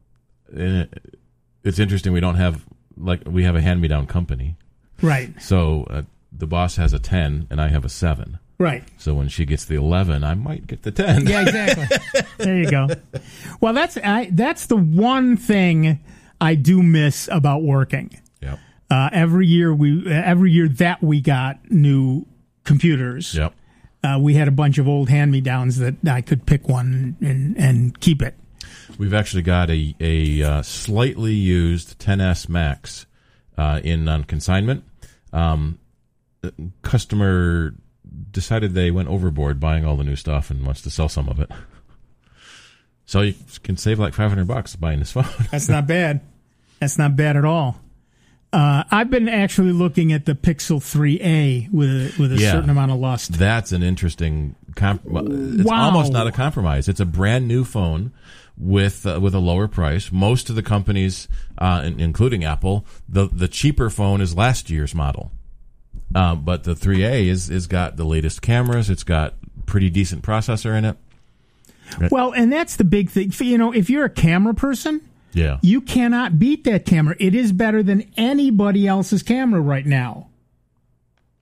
it's interesting. We don't have like we have a hand-me-down company, right? So uh, the boss has a ten, and I have a seven. Right. So when she gets the eleven, I might get the ten. Yeah, exactly. There you go. Well, that's I, that's the one thing I do miss about working. Yep. Uh, every year we every year that we got new computers. Yep. Uh, we had a bunch of old hand-me-downs that I could pick one and, and keep it. We've actually got a a uh, slightly used ten S Max uh, in on consignment. Um, customer decided they went overboard buying all the new stuff and wants to sell some of it. So you can save like five hundred bucks buying this phone. That's not bad. That's not bad at all. Uh, I've been actually looking at the Pixel three A with a, with a Yeah. certain amount of lust. That's an interesting. Comp- it's Wow. almost not a compromise. It's a brand new phone with uh, with a lower price. Most of the companies, uh, in, including Apple, the the cheaper phone is last year's model. Uh, but the three A is is got the latest cameras. It's got pretty decent processor in it. Well, and that's the big thing. You know, if you're a camera person, Yeah. you cannot beat that camera. It is better than anybody else's camera right now.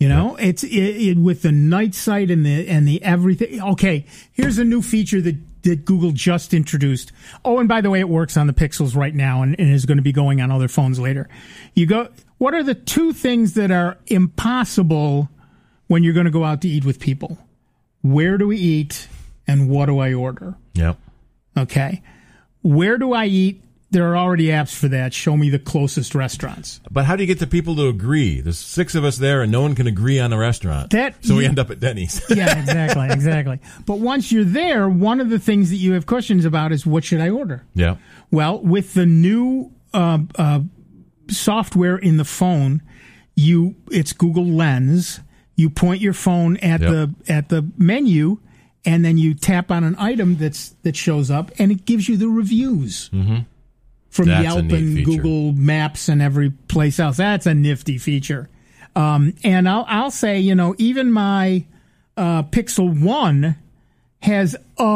You know, yep. it's it, it, with the night sight and the and the everything. Okay, here's a new feature that, that Google just introduced. Oh, and by the way, it works on the Pixels right now and, and is going to be going on other phones later. You go. What are the two things that are impossible when you're going to go out to eat with people? Where do we eat, and what do I order? Yep. Okay. Where do I eat? There are already apps for that. Show me the closest restaurants. But how do you get the people to agree? There's six of us there, and no one can agree on a restaurant. That, so we yeah, end up at Denny's. Yeah, exactly, exactly. But once you're there, one of the things that you have questions about is, what should I order? Yeah. Well, with the new uh, uh, software in the phone, you it's Google Lens. You point your phone at yep. the at the menu, and then you tap on an item that's that shows up, and it gives you the reviews. Mm-hmm. From That's Yelp and Google Maps and every place else. That's a nifty feature. Um, and I'll, I'll say, you know, even my uh, Pixel one has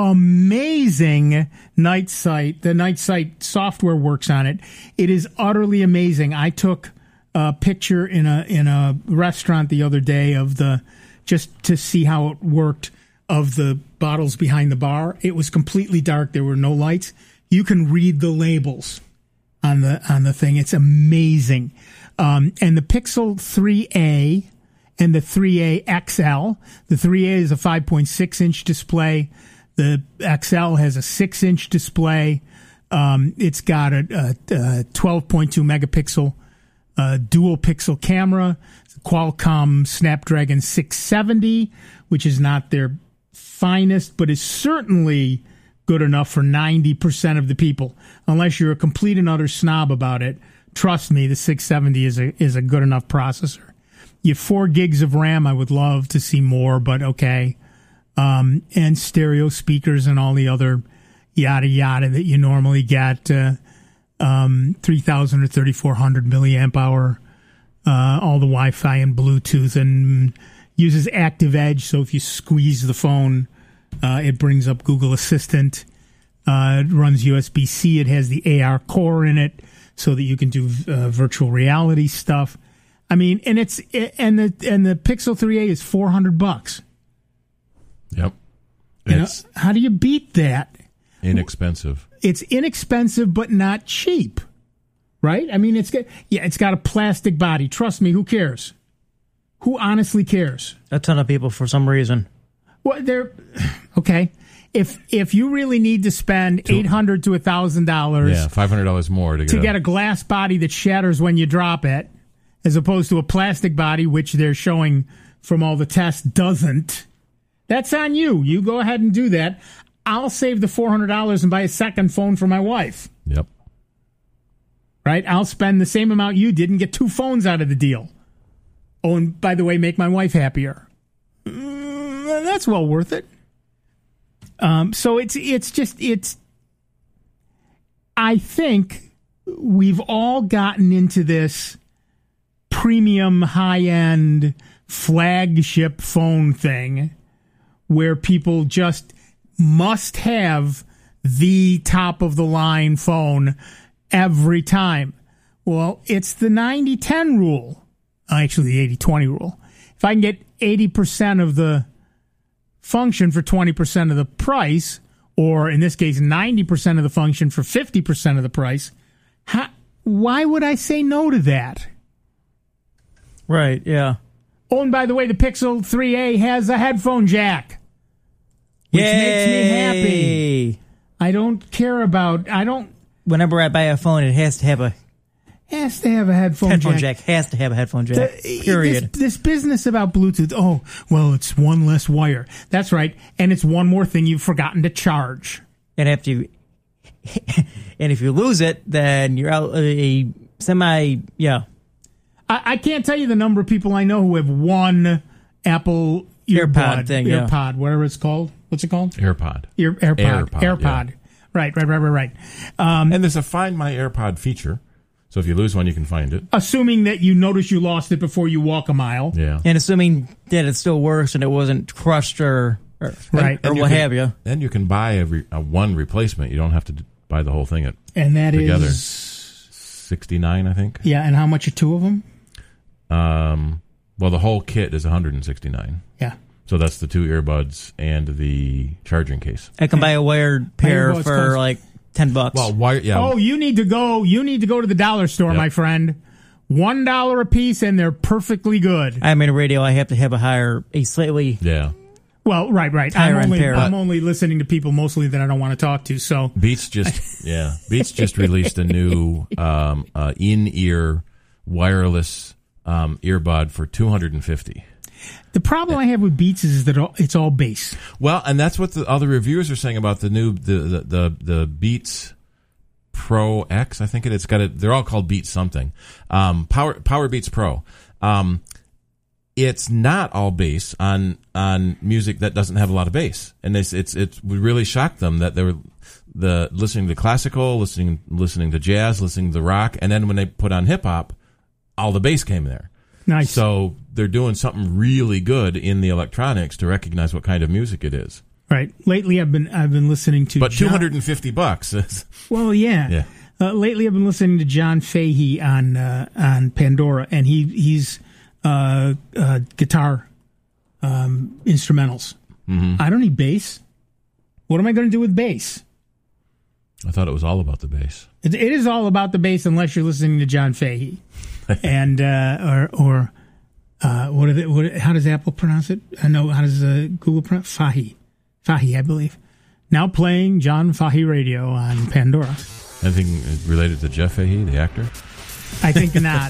amazing night sight. The night sight software works on it. It is utterly amazing. I took a picture in a in a restaurant the other day of the just to see how it worked of the bottles behind the bar. It was completely dark. There were no lights. You can read the labels on the on the thing. It's amazing. Um, and the Pixel three A and the three A X L. The three A is a five point six inch display. The X L has a six inch display. Um, it's got a, a, a twelve point two megapixel uh, dual pixel camera. It's a Qualcomm Snapdragon six seventy, which is not their finest, but is certainly good enough for ninety percent of the people. Unless you're a complete and utter snob about it, trust me, the six seventy is a is a good enough processor. You have four gigs of RAM. I would love to see more, but okay. Um, and stereo speakers and all the other yada yada that you normally get. Uh, um, three thousand or thirty-four hundred milliamp hour. Uh, all the Wi-Fi and Bluetooth, and uses Active Edge. So if you squeeze the phone, Uh, it brings up Google Assistant. Uh, it runs U S B C. It has the A R core in it, so that you can do uh, virtual reality stuff. I mean, and it's and the and the Pixel three A is four hundred bucks. Yep. You It's know, how do you beat that? inexpensive. It's inexpensive, but not cheap, right? I mean, it's got yeah, it's got a plastic body. Trust me, who cares? Who honestly cares? A ton of people for some reason. Well, they're okay. If if you really need to spend eight hundred to a thousand dollars, yeah, five hundred dollars more to get to a, get a glass body that shatters when you drop it, as opposed to a plastic body, which they're showing from all the tests doesn't. That's on you. You go ahead and do that. I'll save the four hundred dollars and buy a second phone for my wife. Yep. Right? I'll spend the same amount you did and get two phones out of the deal. Oh, and by the way, make my wife happier. Mm, that's well worth it. Um, so it's it's just it's. I think we've all gotten into this premium, high end flagship phone thing, where people just must have the top of the line phone every time. Well, it's the ninety ten rule. Actually, the eighty twenty rule. If I can get eighty percent of the function for twenty percent of the price, or in this case, ninety percent of the function for fifty percent of the price, how, why would I say no to that? Right, yeah. Oh, and by the way, the Pixel three A has a headphone jack, which Yay! makes me happy. I don't care about, I don't... Whenever I buy a phone, it has to have a... Has to have a headphone, headphone jack. jack. Has to have a headphone jack. The, period. This, this business about Bluetooth, oh, well, it's one less wire. That's right. And it's one more thing you've forgotten to charge. And after you... and if you lose it, then you're out a semi... Yeah. I, I can't tell you the number of people I know who have one Apple earbud, AirPod thing, yeah. AirPod, whatever it's called. What's it called? AirPod. Ear, AirPod. AirPod. AirPod. Yeah. Right, right, right, right, right. Um, and there's a Find My AirPod feature. So if you lose one, you can find it. Assuming that you notice you lost it before you walk a mile. Yeah. And assuming that it still works and it wasn't crushed or, or, right. or and what you can, have you. Then you can buy a, re, a one replacement. You don't have to d- buy the whole thing at, and that together. is... sixty-nine, I think. Yeah, and how much are two of them? Um, Well, the whole kit is one hundred sixty-nine. Yeah. So that's the two earbuds and the charging case. I can buy a wired pair Earbuds for cost- like ten bucks. Well, wire, yeah. Oh, you need to go. You need to go to the dollar store, Yep. my friend. One dollar a piece, and they're perfectly good. I'm in a radio. I have to have a higher, a slightly. Yeah. Well, right, right. Higher I'm end only, pair. I'm only listening to people mostly that I don't want to talk to. So Beats just yeah, Beats just released a new um, uh, in-ear wireless um, earbud for two hundred fifty. the problem I have with Beats is that it's all bass. Well, and that's what the other reviewers are saying about the new the the the, the Beats Pro X. I think it, it's got it. They're all called Beats something. Um, Power Power Beats Pro. Um, it's not all bass on on music that doesn't have a lot of bass, and it's it's it really shocked them that they were the listening to classical, listening listening to jazz, listening to rock, and then when they put on hip hop, all the bass came there. Nice. So they're doing something really good in the electronics to recognize what kind of music it is. Right. Lately, I've been I've been listening to. But John, two hundred fifty bucks. Is, well, yeah. Yeah. Uh, lately, I've been listening to John Fahey on uh, on Pandora, and he he's uh, uh, guitar um, instrumentals. Mm-hmm. I don't need bass. What am I going to do with bass? I thought it was all about the bass. It, it is all about the bass, unless you're listening to John Fahey, and uh, or or uh, what, are they, what? How does Apple pronounce it? I know how does uh, Google pronounce Fahey? Fahey, I believe. Now playing John Fahey radio on Pandora. Anything related to Jeff Fahey, the actor? I think not.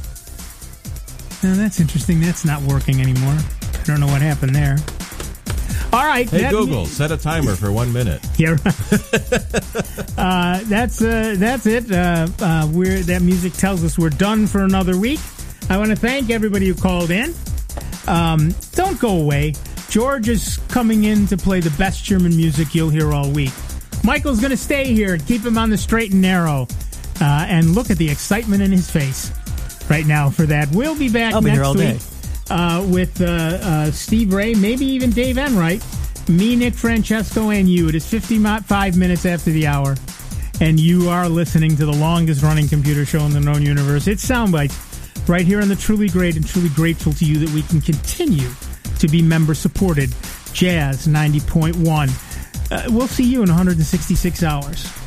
No, that's interesting. That's not working anymore. I don't know what happened there. All right. Hey, that Google, me- set a timer for one minute. Yeah, right. uh, that's uh, that's it. Uh, uh, we're that music tells us we're done for another week. I want to thank everybody who called in. Um, don't go away. George is coming in to play the best German music you'll hear all week. Michael's going to stay here and keep him on the straight and narrow. Uh, and look at the excitement in his face right now for that. We'll be back I'll be next here all week day. Uh, with uh, uh, Steve Ray, maybe even Dave Enright, me, Nick Francesco, and you. It is fifty-five minutes after the hour, and you are listening to the longest-running computer show in the known universe. It's Soundbites, right here on the Truly Great, and truly grateful to you that we can continue to be member-supported Jazz ninety point one. Uh, we'll see you in one hundred sixty-six hours.